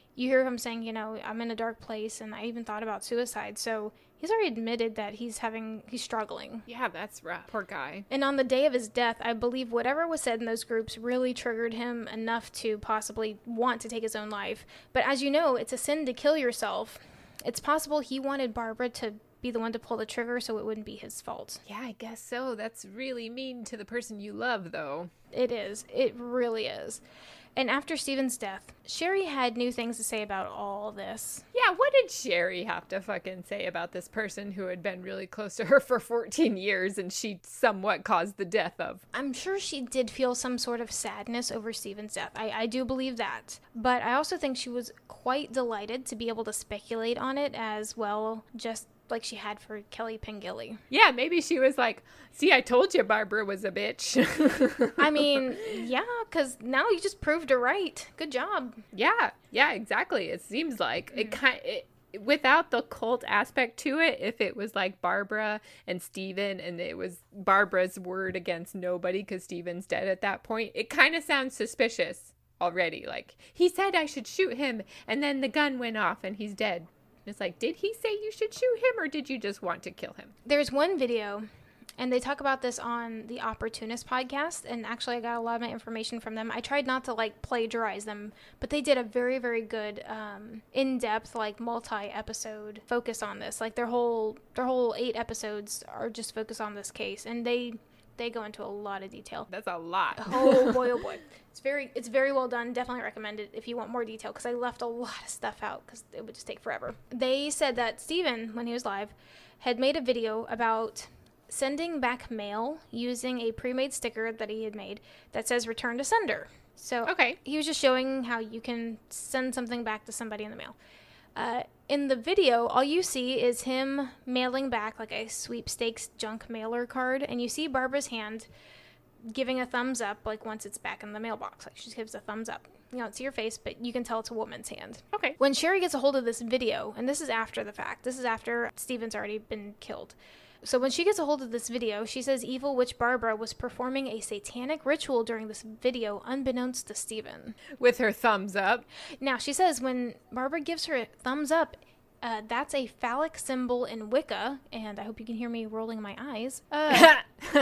Speaker 1: you hear him saying, you know, I'm in a dark place and I even thought about suicide. So he's already admitted that he's having, he's struggling.
Speaker 2: Yeah, that's rough. Poor guy.
Speaker 1: And on the day of his death, I believe whatever was said in those groups really triggered him enough to possibly want to take his own life. But as you know, it's a sin to kill yourself. It's possible he wanted Barbara to be the one to pull the trigger so it wouldn't be his fault.
Speaker 2: Yeah, I guess so. That's really mean to the person you love, though.
Speaker 1: It is. It really is. And after Stephen's death, Sherry had new things to say about all this.
Speaker 2: Yeah, what did Sherry have to fucking say about this person who had been really close to her for fourteen years and she somewhat caused the death of?
Speaker 1: I'm sure she did feel some sort of sadness over Stephen's death. I, I do believe that. But I also think she was quite delighted to be able to speculate on it as well, just like she had for Kelly Pengilly.
Speaker 2: Yeah, maybe she was like, see, I told you Barbara was a bitch.
Speaker 1: I mean, yeah, because now you just proved her right. Good job.
Speaker 2: Yeah, yeah, exactly. It seems like mm. it kind it, without the cult aspect to it, if it was like Barbara and Stephen and it was Barbara's word against nobody because Stephen's dead at that point, it kind of sounds suspicious already. Like, he said I should shoot him and then the gun went off and he's dead. It's like, did he say you should shoot him or did you just want to kill him?
Speaker 1: There's one video, and they talk about this on the Opportunist podcast, and actually I got a lot of my information from them. I tried not to, like, plagiarize them, but they did a very, very good, um, in-depth, like, multi-episode focus on this. Like, their whole, their whole eight episodes are just focused on this case, and they... They go into a lot of detail.
Speaker 2: That's a lot.
Speaker 1: Oh boy, oh boy. It's very, it's very well done. Definitely recommend it if you want more detail, because I left a lot of stuff out because it would just take forever. They said that Stephen, when he was live, had made a video about sending back mail using a pre-made sticker that he had made that says "Return to Sender." So
Speaker 2: okay,
Speaker 1: he was just showing how you can send something back to somebody in the mail. Uh, in the video, all you see is him mailing back like a sweepstakes junk mailer card, and you see Barbara's hand giving a thumbs up, like once it's back in the mailbox. Like, she just gives a thumbs up. You don't see her face, but you can tell it's a woman's hand.
Speaker 2: Okay.
Speaker 1: When Sherry gets a hold of this video, and this is after the fact, this is after Stephen's already been killed. So when she gets a hold of this video, she says evil witch Barbara was performing a satanic ritual during this video, unbeknownst to Stephen.
Speaker 2: With her thumbs up.
Speaker 1: Now, she says when Barbara gives her a thumbs up, uh, that's a phallic symbol in Wicca, and I hope you can hear me rolling my eyes. Uh,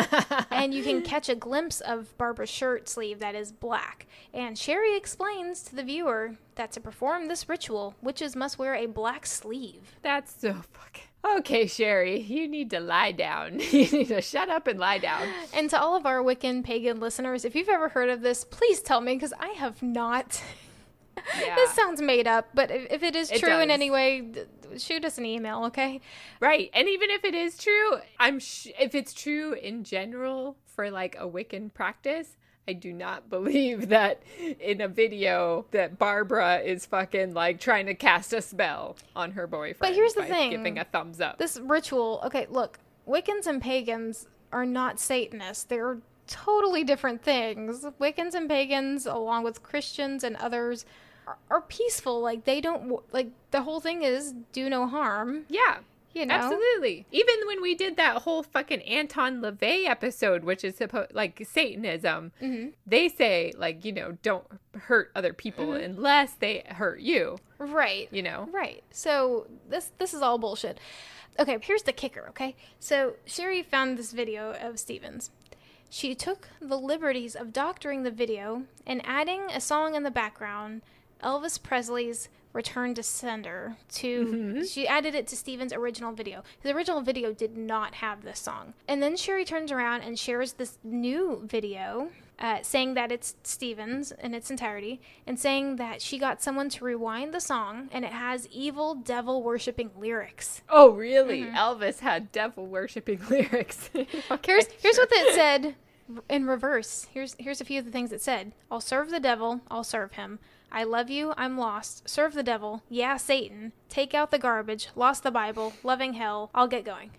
Speaker 1: and you can catch a glimpse of Barbara's shirt sleeve that is black. And Sherry explains to the viewer that to perform this ritual, witches must wear a black sleeve.
Speaker 2: That's so fucking... Okay, Sherry, you need to lie down. You need to shut up and lie down.
Speaker 1: And to all of our Wiccan pagan listeners, if you've ever heard of this, please tell me, because I have not. Yeah. This sounds made up, but if, if it is
Speaker 2: it
Speaker 1: true
Speaker 2: does.
Speaker 1: in any way, shoot us an email, okay?
Speaker 2: Right. And even if it is true, I'm sh- if it's true in general for like a Wiccan practice, I do not believe that in a video that Barbara is fucking like trying to cast a spell on her boyfriend.
Speaker 1: But here's the
Speaker 2: by
Speaker 1: thing.
Speaker 2: Giving a thumbs up.
Speaker 1: This ritual, okay, look, Wiccans and pagans are not Satanists. They're totally different things. Wiccans and pagans, along with Christians and others, are, are peaceful. Like, they don't, like, the whole thing is do no harm.
Speaker 2: Yeah.
Speaker 1: You know?
Speaker 2: Absolutely. Even when we did that whole fucking Anton LaVey episode, which is supposed like Satanism, mm-hmm. they say like, you know, don't hurt other people mm-hmm. unless they hurt you.
Speaker 1: Right.
Speaker 2: You know?
Speaker 1: Right. So this this is all bullshit. Okay, here's the kicker, okay? So Sherry found this video of Stephen's. She took the liberties of doctoring the video and adding a song in the background, Elvis Presley's Return to Sender, to mm-hmm. she added it to Stephen's original video. His original video did not have this song. And then Sherry turns around and shares this new video uh, saying that it's Stephen's in its entirety and saying that she got someone to rewind the song and it has evil devil worshipping lyrics.
Speaker 2: Oh, really? Mm-hmm. Elvis had devil worshipping lyrics. Okay,
Speaker 1: here's
Speaker 2: sure.
Speaker 1: here's what it said in reverse. Here's here's a few of the things it said. I'll serve the devil, I'll serve him. I love you, I'm lost. Serve the devil. Yeah, Satan. Take out the garbage. Lost the Bible. Loving hell. I'll get going.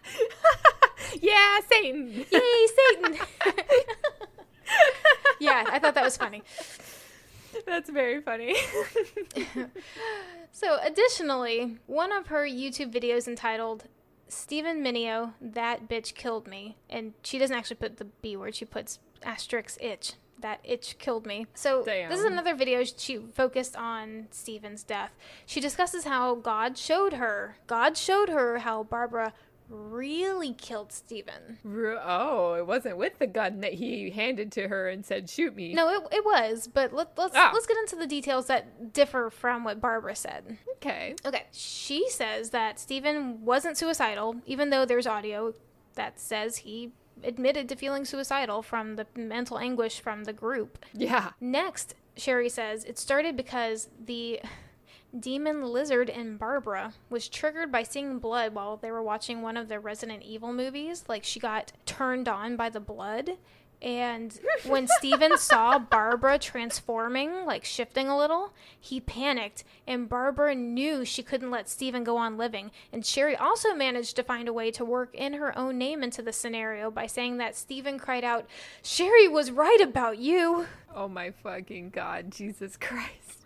Speaker 2: Yeah, Satan.
Speaker 1: Yay, Satan. Yeah, I thought that was funny.
Speaker 2: That's very funny.
Speaker 1: So, additionally, one of her YouTube videos entitled Stephen Mineo, That Bitch Killed Me, and she doesn't actually put the B word, she puts asterisk itch. that itch killed me. So
Speaker 2: Damn.
Speaker 1: This is another video. She focused on Stephen's death. She discusses how God showed her. God showed her how Barbara really killed Stephen.
Speaker 2: Oh, it wasn't with the gun that he handed to her and said, shoot me.
Speaker 1: No, it, it was, but let, let's
Speaker 2: Oh.
Speaker 1: let's get into the details that differ from what Barbara said.
Speaker 2: Okay.
Speaker 1: Okay, she says that Stephen wasn't suicidal, even though there's audio that says he admitted to feeling suicidal from the mental anguish from the group.
Speaker 2: Yeah.
Speaker 1: Next, Sherry says it started because the demon lizard in Barbara was triggered by seeing blood while they were watching one of the Resident Evil movies. Like, she got turned on by the blood. And when Stephen saw Barbara transforming, like shifting a little, he panicked. And Barbara knew she couldn't let Stephen go on living. And Sherry also managed to find a way to work in her own name into the scenario by saying that Stephen cried out, "Sherry was right about you."
Speaker 2: Oh my fucking God, Jesus Christ.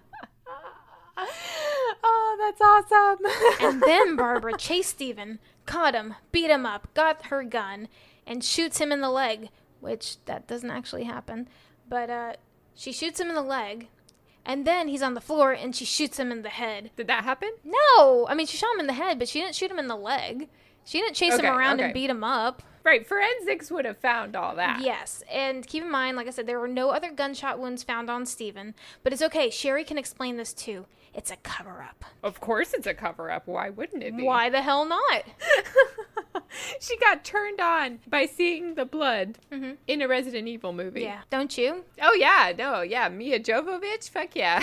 Speaker 2: Oh, that's awesome.
Speaker 1: And then Barbara chased Stephen, caught him, beat him up, got her gun, and shoots him in the leg. Which, that doesn't actually happen. But uh, she shoots him in the leg, and then he's on the floor, and she shoots him in the head.
Speaker 2: Did that happen?
Speaker 1: No! I mean, she shot him in the head, but she didn't shoot him in the leg. She didn't chase
Speaker 2: Okay,
Speaker 1: him around
Speaker 2: okay.
Speaker 1: and beat him up.
Speaker 2: Right, forensics would have found all that.
Speaker 1: Yes, and keep in mind, like I said, there were no other gunshot wounds found on Stephen. But it's okay, Sherry can explain this too. It's a cover-up.
Speaker 2: Of course it's a cover-up. Why wouldn't it be?
Speaker 1: Why the hell not?
Speaker 2: She got turned on by seeing the blood
Speaker 1: Mm-hmm.
Speaker 2: in a Resident Evil movie.
Speaker 1: Yeah, don't you?
Speaker 2: Oh, yeah. No, yeah. Mia Jovovich? Fuck yeah.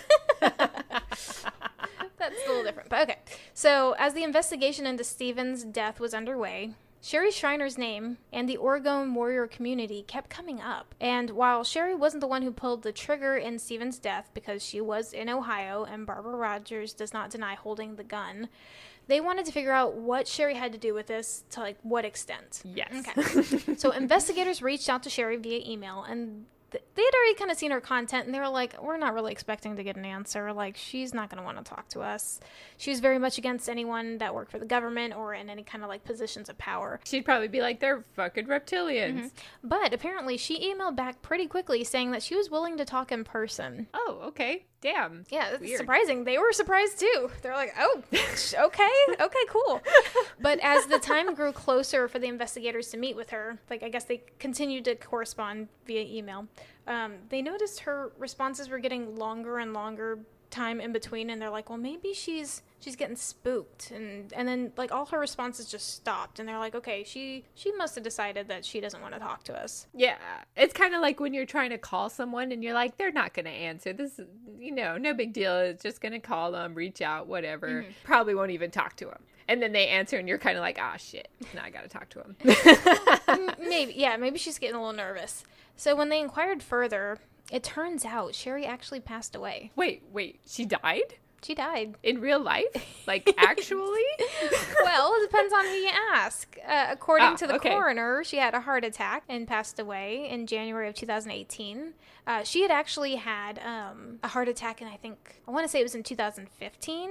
Speaker 1: That's a little different, but okay. So, as the investigation into Stephen's death was underway, Sherry Schreiner's name and the Oregon warrior community kept coming up. And while Sherry wasn't the one who pulled the trigger in Stephen's death because she was in Ohio and Barbara Rogers does not deny holding the gun, they wanted to figure out what Sherry had to do with this, to like what extent.
Speaker 2: Yes.
Speaker 1: Okay. So investigators reached out to Sherry via email, and th- they had already kind of seen her content, and they were like, we're not really expecting to get an answer. Like, she's not going to want to talk to us. She was very much against anyone that worked for the government or in any kind of like positions of power.
Speaker 2: She'd probably be like, they're fucking reptilians.
Speaker 1: Mm-hmm. But apparently she emailed back pretty quickly saying that she was willing to talk in person.
Speaker 2: Oh, okay. Damn.
Speaker 1: Yeah, it's
Speaker 2: Weird.
Speaker 1: surprising. They were surprised too. They're like, oh, okay, okay, cool. But as the time grew closer for the investigators to meet with her, like I guess they continued to correspond via email, um, they noticed her responses were getting longer and longer time in between, and they're like, well, maybe she's she's getting spooked, and and then like all her responses just stopped, and they're like, okay, she she must have decided that she doesn't want to talk to us.
Speaker 2: Yeah. It's kind of like when you're trying to call someone and you're like, they're not going to answer. This is, you know, no big deal. It's just going to call them, reach out, whatever.
Speaker 1: Mm-hmm.
Speaker 2: Probably won't even talk to them. And then they answer and you're kind of like, ah, shit. Now I got to talk to him.
Speaker 1: M- maybe, yeah, maybe she's getting a little nervous. So when they inquired further, it turns out Sherry actually passed away.
Speaker 2: Wait, wait. She died?
Speaker 1: She died.
Speaker 2: In real life? Like, actually?
Speaker 1: Well, it depends on who you ask. Uh, according
Speaker 2: Oh,
Speaker 1: to the
Speaker 2: okay.
Speaker 1: coroner, she had a heart attack and passed away in January of two thousand eighteen. Uh, she had actually had um, a heart attack, and I think, I want to say it was in two thousand fifteen.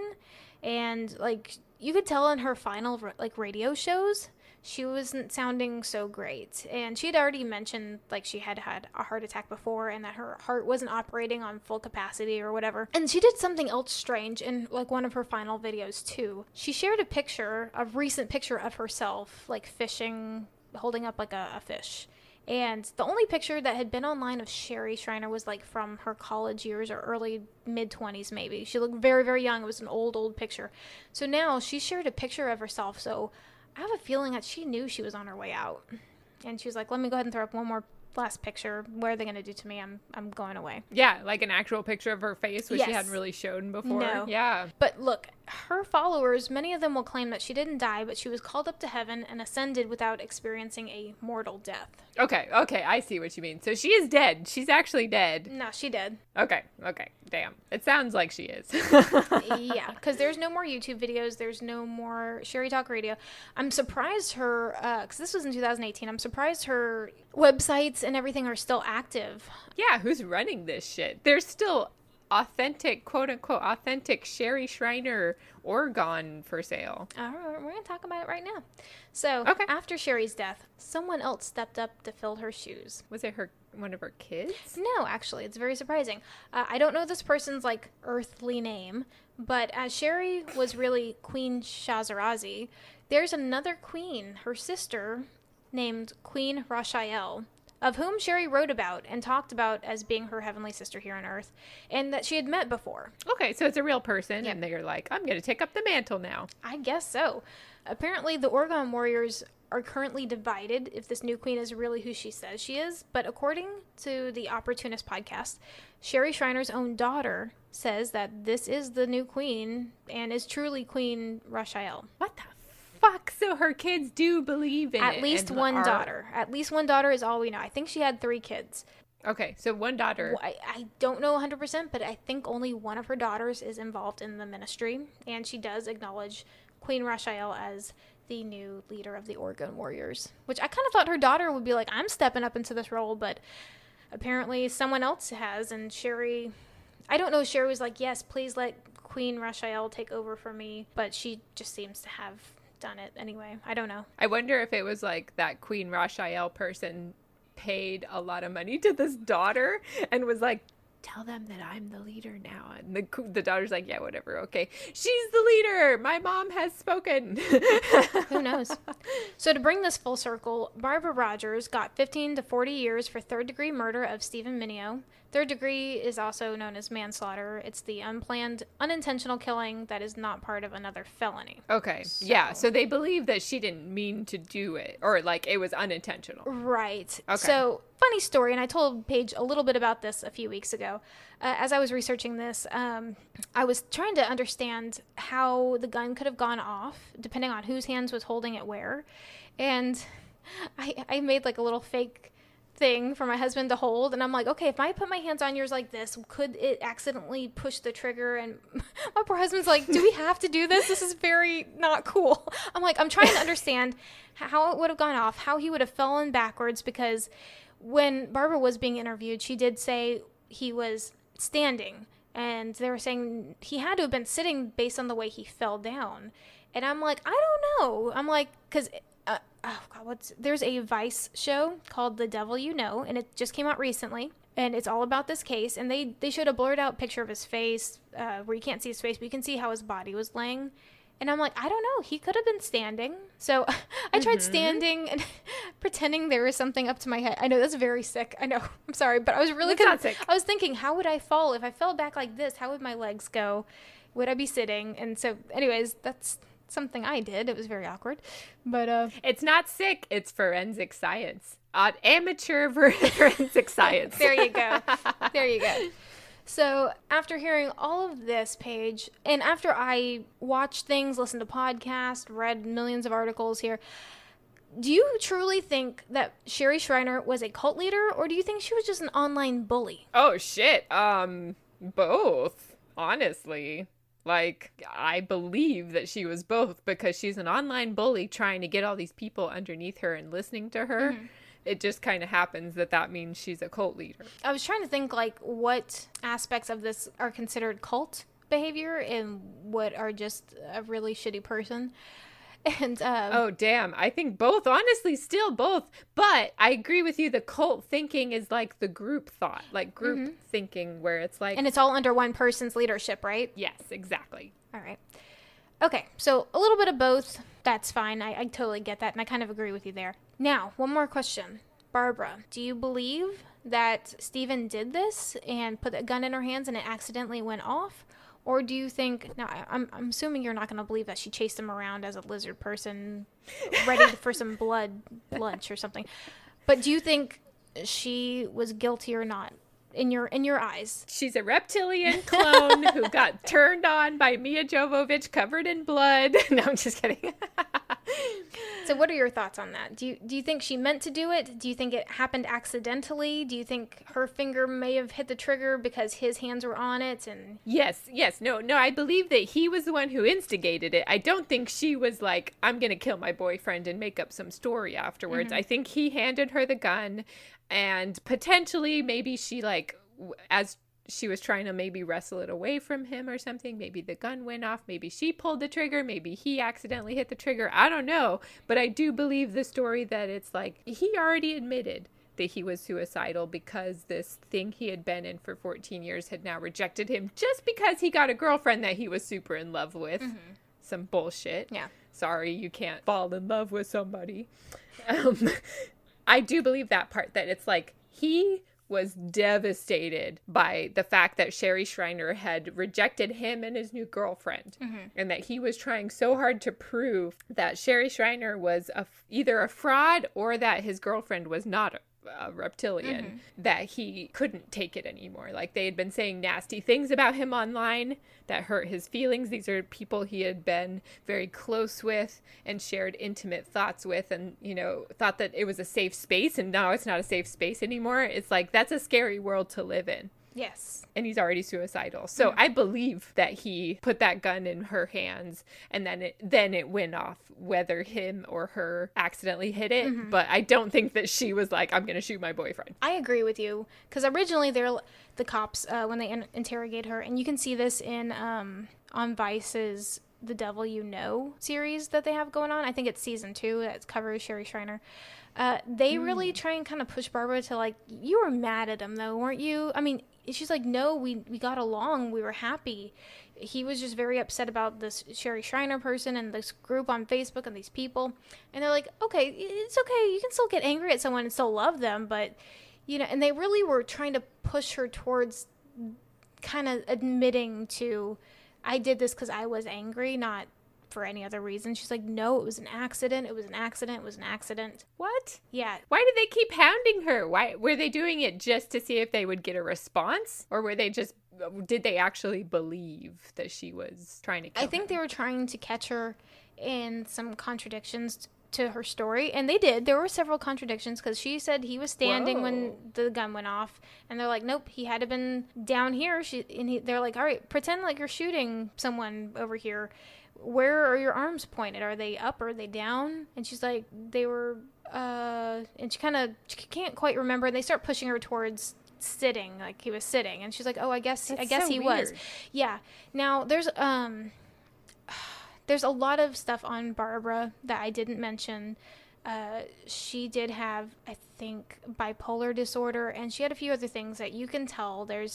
Speaker 1: And, like, you could tell in her final, like, radio shows, she wasn't sounding so great. And she had already mentioned, like, she had had a heart attack before and that her heart wasn't operating on full capacity or whatever. And she did something else strange in, like, one of her final videos, too. She shared a picture, a recent picture of herself, like, fishing, holding up, like, a, a fish. And the only picture that had been online of Sherry Schreiner was, like, from her college years or early mid-twenties, maybe. She looked very, very young. It was an old, old picture. So now she shared a picture of herself, so I have a feeling that she knew she was on her way out. And she was like, let me go ahead and throw up one more last picture. What are they going to do to me? I'm I'm going away.
Speaker 2: Yeah, like an actual picture of her face, which she
Speaker 1: Yes.
Speaker 2: hadn't really shown before.
Speaker 1: No.
Speaker 2: Yeah.
Speaker 1: But look, her followers, many of them will claim that she didn't die, but she was called up to heaven and ascended without experiencing a mortal death.
Speaker 2: Okay, okay, I see what you mean. So she is dead. She's actually dead.
Speaker 1: No, she did.
Speaker 2: Okay, okay, damn. It sounds like she is.
Speaker 1: Yeah, because there's no more YouTube videos. There's no more Sherry Talk Radio. I'm surprised her, because this was in two thousand eighteen, I'm surprised her websites and everything are still active.
Speaker 2: Yeah, who's running this shit? There's still authentic, quote unquote, authentic Sherry Shriner organ for sale.
Speaker 1: All right, we're going to talk about it right now. So,
Speaker 2: Okay.
Speaker 1: after Sherry's death, someone else stepped up to fill her shoes.
Speaker 2: Was it her one of her kids?
Speaker 1: No, actually, it's very surprising. Uh, I don't know this person's, like, earthly name, but as Sherry was really Queen Shazarazi, there's another queen, her sister, named Queen Rashael, of whom Sherry wrote about and talked about as being her heavenly sister here on Earth, and that she had met before.
Speaker 2: Okay, so it's a real person,
Speaker 1: Yep.
Speaker 2: and they're like, I'm going to take up the mantle now.
Speaker 1: I guess so. Apparently, the Orgon warriors are currently divided if this new queen is really who she says she is, but according to the Opportunist podcast, Sherry Shriner's own daughter says that this is the new queen and is truly Queen Rashael.
Speaker 2: What the fuck? So her kids do believe in
Speaker 1: At
Speaker 2: it.
Speaker 1: least
Speaker 2: and
Speaker 1: one
Speaker 2: are-
Speaker 1: daughter. At least one daughter is all we know. I think she had three kids.
Speaker 2: Okay, so one daughter.
Speaker 1: Well, I, I don't know one hundred percent, but I think only one of her daughters is involved in the ministry, and she does acknowledge Queen Rashael as the new leader of the Orgon warriors, which I kind of thought her daughter would be like, I'm stepping up into this role, but apparently someone else has, and Sherry, I don't know, if Sherry was like, yes, please let Queen Rashael take over for me, but she just seems to have done it anyway. I don't know.
Speaker 2: I wonder if it was like that Queen Rashael person paid a lot of money to this daughter and was like, tell them that I'm the leader now. And the the daughter's like, yeah, whatever. Okay. She's the leader. My mom has spoken.
Speaker 1: Who knows? So to bring this full circle, Barbara Rogers got fifteen to forty years for third-degree murder of Stephen Mineo. Third degree is also known as manslaughter. It's the unplanned, unintentional killing that is not part of another felony.
Speaker 2: Okay.
Speaker 1: So-
Speaker 2: Yeah. So they believe that she didn't mean to do it, or like it was unintentional.
Speaker 1: Right.
Speaker 2: Okay.
Speaker 1: So, funny story, and I told Paige a little bit about this a few weeks ago. Uh, as I was researching this, um, I was trying to understand how the gun could have gone off, depending on whose hands was holding it where. And I, I made like a little fake thing for my husband to hold, and I'm like, okay, if I put my hands on yours like this, could it accidentally push the trigger? And my poor husband's like, do we have to do this? This is very not cool. I'm like, I'm trying to understand how it would have gone off, how he would have fallen backwards, because when Barbara was being interviewed, she did say he was standing, and they were saying he had to have been sitting based on the way he fell down. And I'm like, I don't know. I'm like, because uh, oh god, what's there's a Vice show called The Devil You Know, and it just came out recently, and it's all about this case. And they they showed a blurred out picture of his face, uh, where you can't see his face, but you can see how his body was laying. And I'm like, I don't know. He could have been standing. So I tried
Speaker 2: Mhm.
Speaker 1: standing and pretending there was something up to my head. I know that's very sick. I know. I'm sorry, but I was really
Speaker 2: That's
Speaker 1: con-
Speaker 2: not sick.
Speaker 1: I was thinking, how would I fall if I fell back like this? How would my legs go? Would I be sitting? And so, anyways, that's something I did. It was very awkward, but uh,
Speaker 2: It's not sick. It's forensic science. Uh, amateur ver- forensic science.
Speaker 1: there you go. There you go. So after hearing all of this, Paige, and after I watched things, listened to podcasts, read millions of articles here, do you truly think that Sherry Shriner was a cult leader, or do you think she was just an online bully?
Speaker 2: Oh shit. Um, both. Honestly, like I believe that she was both, because she's an online bully trying to get all these people underneath her and listening to her.
Speaker 1: Mhm.
Speaker 2: It just kind of happens that that means she's a cult leader.
Speaker 1: I was trying to think, like, what aspects of this are considered cult behavior and what are just a really shitty person. And, um,
Speaker 2: Oh, damn. I think both. Honestly, still both. But I agree with you. The cult thinking is like the group thought, like group
Speaker 1: Mhm.
Speaker 2: thinking, where it's like,
Speaker 1: and it's all under one person's leadership, right?
Speaker 2: yes, exactly.
Speaker 1: All right. Okay, so a little bit of both. That's fine. I, I totally get that, and I kind of agree with you there. Now, one more question. Barbara, do you believe that Stephen did this and put a gun in her hands and it accidentally went off? Or do you think, now I- I'm, I'm assuming you're not going to believe that she chased him around as a lizard person ready for some blood lunch or something. But do you think she was guilty or not in your in your eyes?
Speaker 2: She's a reptilian clone who got turned on by Mia Jovovich covered in blood. No, I'm just kidding.
Speaker 1: So what are your thoughts on that? Do you do you think she meant to do it? Do you think it happened accidentally? Do you think her finger may have hit the trigger because his hands were on it? And
Speaker 2: Yes, yes. No, no, I believe that he was the one who instigated it. I don't think she was like, I'm going to kill my boyfriend and make up some story afterwards.
Speaker 1: Mhm.
Speaker 2: I think he handed her the gun, and potentially maybe she like w- as she was trying to maybe wrestle it away from him or something. Maybe the gun went off. Maybe she pulled the trigger. Maybe he accidentally hit the trigger. I don't know. But I do believe the story that it's like he already admitted that he was suicidal because this thing he had been in for fourteen years had now rejected him just because he got a girlfriend that he was super in love with. Mm-hmm. Some bullshit.
Speaker 1: Yeah.
Speaker 2: Sorry, you can't fall in love with somebody. Um, I do believe that part, that it's like he was devastated by the fact that Sherry Shriner had rejected him and his new girlfriend. Mm-hmm. And that he was trying so hard to prove that Sherry Shriner was a, either a fraud or that his girlfriend was not a A reptilian, mm-hmm. that he couldn't take it anymore. Like, they had been saying nasty things about him online that hurt his feelings. These are people he had been very close with and shared intimate thoughts with, and, you know, thought that it was a safe space, and now it's not a safe space anymore. It's like, that's a scary world to live in.
Speaker 1: Yes.
Speaker 2: And he's already suicidal. So mm-hmm. I believe that he put that gun in her hands, and then it then it went off, whether him or her accidentally hit it. Mm-hmm. But I don't think that she was like, I'm going to shoot my boyfriend.
Speaker 1: I agree with you. Because originally they're the cops, uh, when they in- interrogate her, and you can see this in um, on Vice's The Devil You Know series that they have going on. I think it's season two that covers Sherry Shriner. Uh, they mm. really try and kind of push Barbara to, like, you were mad at him, though, weren't you? I mean, she's like, no, we, we got along. We were happy. He was just very upset about this Sherry Shriner person and this group on Facebook and these people. And they're like, okay, it's okay. You can still get angry at someone and still love them. But, you know, and they really were trying to push her towards kind of admitting to, I did this because I was angry, not for any other reason. She's like, no, it was an accident. It was an accident. It was an accident.
Speaker 2: What?
Speaker 1: Yeah.
Speaker 2: Why did they keep hounding her? Why were they doing it just to see if they would get a response? Or were they just, did they actually believe that she was trying to kill
Speaker 1: I think
Speaker 2: him?
Speaker 1: They were trying to catch her in some contradictions to her story. And they did. There were several contradictions because she said he was standing Whoa. when the gun went off. And they're like, nope, he had to been down here. She and he, they're like, all right, pretend like you're shooting someone over here. Where are your arms pointed? Are they up or are they down? And she's like, they were, uh, and she kind of can't quite remember. And they start pushing her towards sitting, like he was sitting. And she's like, oh, I guess, That's I guess so he weird. was. Yeah. Now there's, um, there's a lot of stuff on Barbara that I didn't mention. Uh, she did have, I think, bipolar disorder, and she had a few other things that you can tell there's,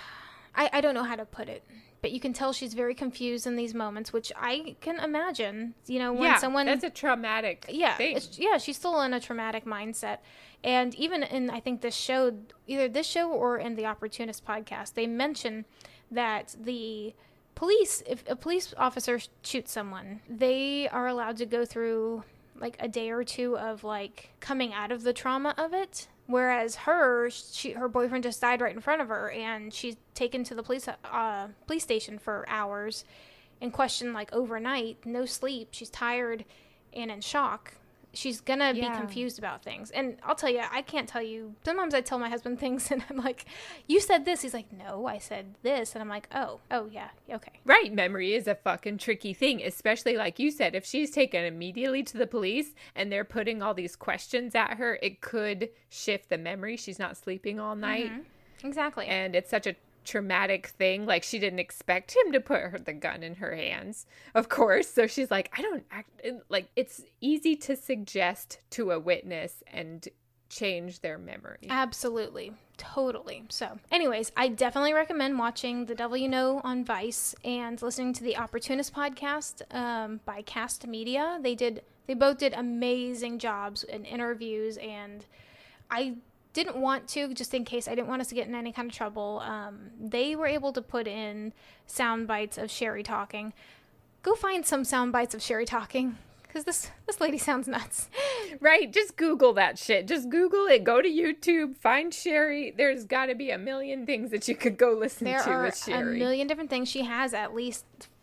Speaker 1: I, I don't know how to put it. But you can tell she's very confused in these moments, which I can imagine. You know, when
Speaker 2: yeah,
Speaker 1: someone...
Speaker 2: that's a traumatic
Speaker 1: yeah,
Speaker 2: thing.
Speaker 1: It's, yeah, she's still in a traumatic mindset. And even in, I think, this show, either this show or in the Opportunist podcast, they mention that the police, if a police officer shoots someone, they are allowed to go through, like, a day or two of, like, coming out of the trauma of it. Whereas her, she, her boyfriend just died right in front of her, and she's taken to the police uh, police station for hours and questioned, like, overnight, no sleep. She's tired and in shock. She's gonna yeah. be confused about things. And I'll tell you, I can't tell you. Sometimes I tell my husband things, and I'm like, you said this. He's like, no, I said this. And I'm like, oh, oh, yeah, okay.
Speaker 2: Right. Memory is a fucking tricky thing, especially like you said, if she's taken immediately to the police and they're putting all these questions at her, it could shift the memory. She's not sleeping all night.
Speaker 1: Mm-hmm. Exactly.
Speaker 2: And it's such a traumatic thing. Like, she didn't expect him to put her the gun in her hands, of course. So she's like, I don't act like, it's easy to suggest to a witness and change their memory.
Speaker 1: Absolutely. Totally. So anyways, I definitely recommend watching The Devil You Know on Vice and listening to the Opportunist podcast um, by Cast Media. They did, they both did amazing jobs in interviews, and I didn't want to, just in case I didn't want us to get in any kind of trouble. Um, they were able to put in sound bites of Sherry talking. Go find some sound bites of Sherry talking, because this this lady sounds nuts.
Speaker 2: Right, just Google that shit. Just Google it. Go to YouTube. Find Sherry. There's got to be a million things that you could go listen
Speaker 1: there
Speaker 2: to with Sherry.
Speaker 1: There are a million different things. She has at least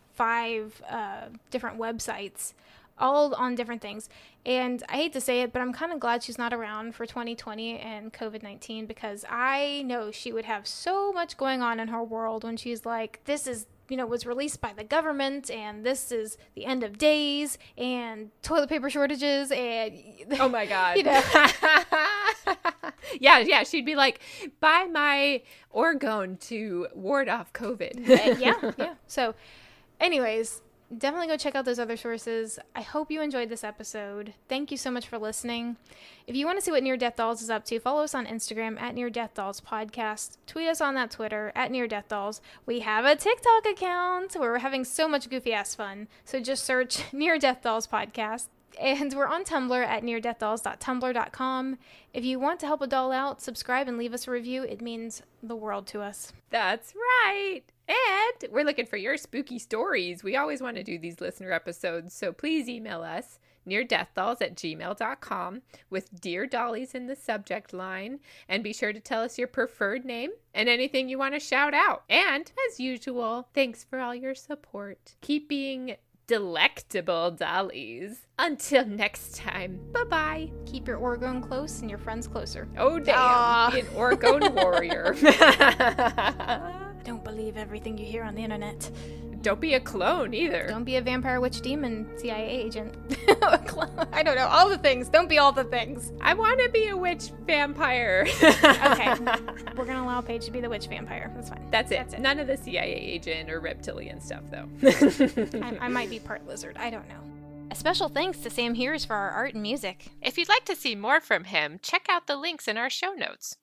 Speaker 1: five uh, different websites, all on different things. And I hate to say it, but I'm kind of glad she's not around for twenty twenty and covid nineteen, because I know she would have so much going on in her world when she's like, this is, you know, was released by the government, and this is the end of days, and toilet paper shortages, and
Speaker 2: oh my god,
Speaker 1: you know.
Speaker 2: yeah, yeah. She'd be like, buy my Orgone to ward off COVID.
Speaker 1: Uh, yeah, yeah. So, anyways, definitely go check out those other sources. I hope you enjoyed this episode. Thank you so much for listening. If you want to see what Near Death Dolls is up to, follow us on Instagram at Near Death Dolls Podcast. Tweet us on that Twitter at Near Death Dolls. We have a TikTok account where we're having so much goofy ass fun. So just search Near Death Dolls Podcast. And we're on Tumblr at near death dolls dot tumblr dot com. If you want to help a doll out, subscribe and leave us a review. It means the world to us.
Speaker 2: That's right. And we're looking for your spooky stories. We always want to do these listener episodes, so please email us, near death dolls at gmail dot com, with Dear Dollies in the subject line. And be sure to tell us your preferred name and anything you want to shout out. And, as usual, thanks for all your support. Keep being delectable dollies. Until next time, bye-bye.
Speaker 1: Keep your Orgone close and your friends closer.
Speaker 2: Oh, damn.
Speaker 1: Aww.
Speaker 2: Be an Orgone warrior.
Speaker 1: Don't believe everything you hear on the internet.
Speaker 2: Don't be a clone either.
Speaker 1: Don't be a vampire, witch, demon, C I A agent. I don't know. All the things. Don't be all the things.
Speaker 2: I want to be a witch vampire.
Speaker 1: Okay. We're going to allow Paige to be the witch vampire. That's fine.
Speaker 2: That's it.
Speaker 1: That's it.
Speaker 2: None of the C I A agent or reptilian stuff, though.
Speaker 1: I, I might be part lizard. I don't know. A special thanks to Sam Hears for our art and music.
Speaker 2: If you'd like to see more from him, check out the links in our show notes.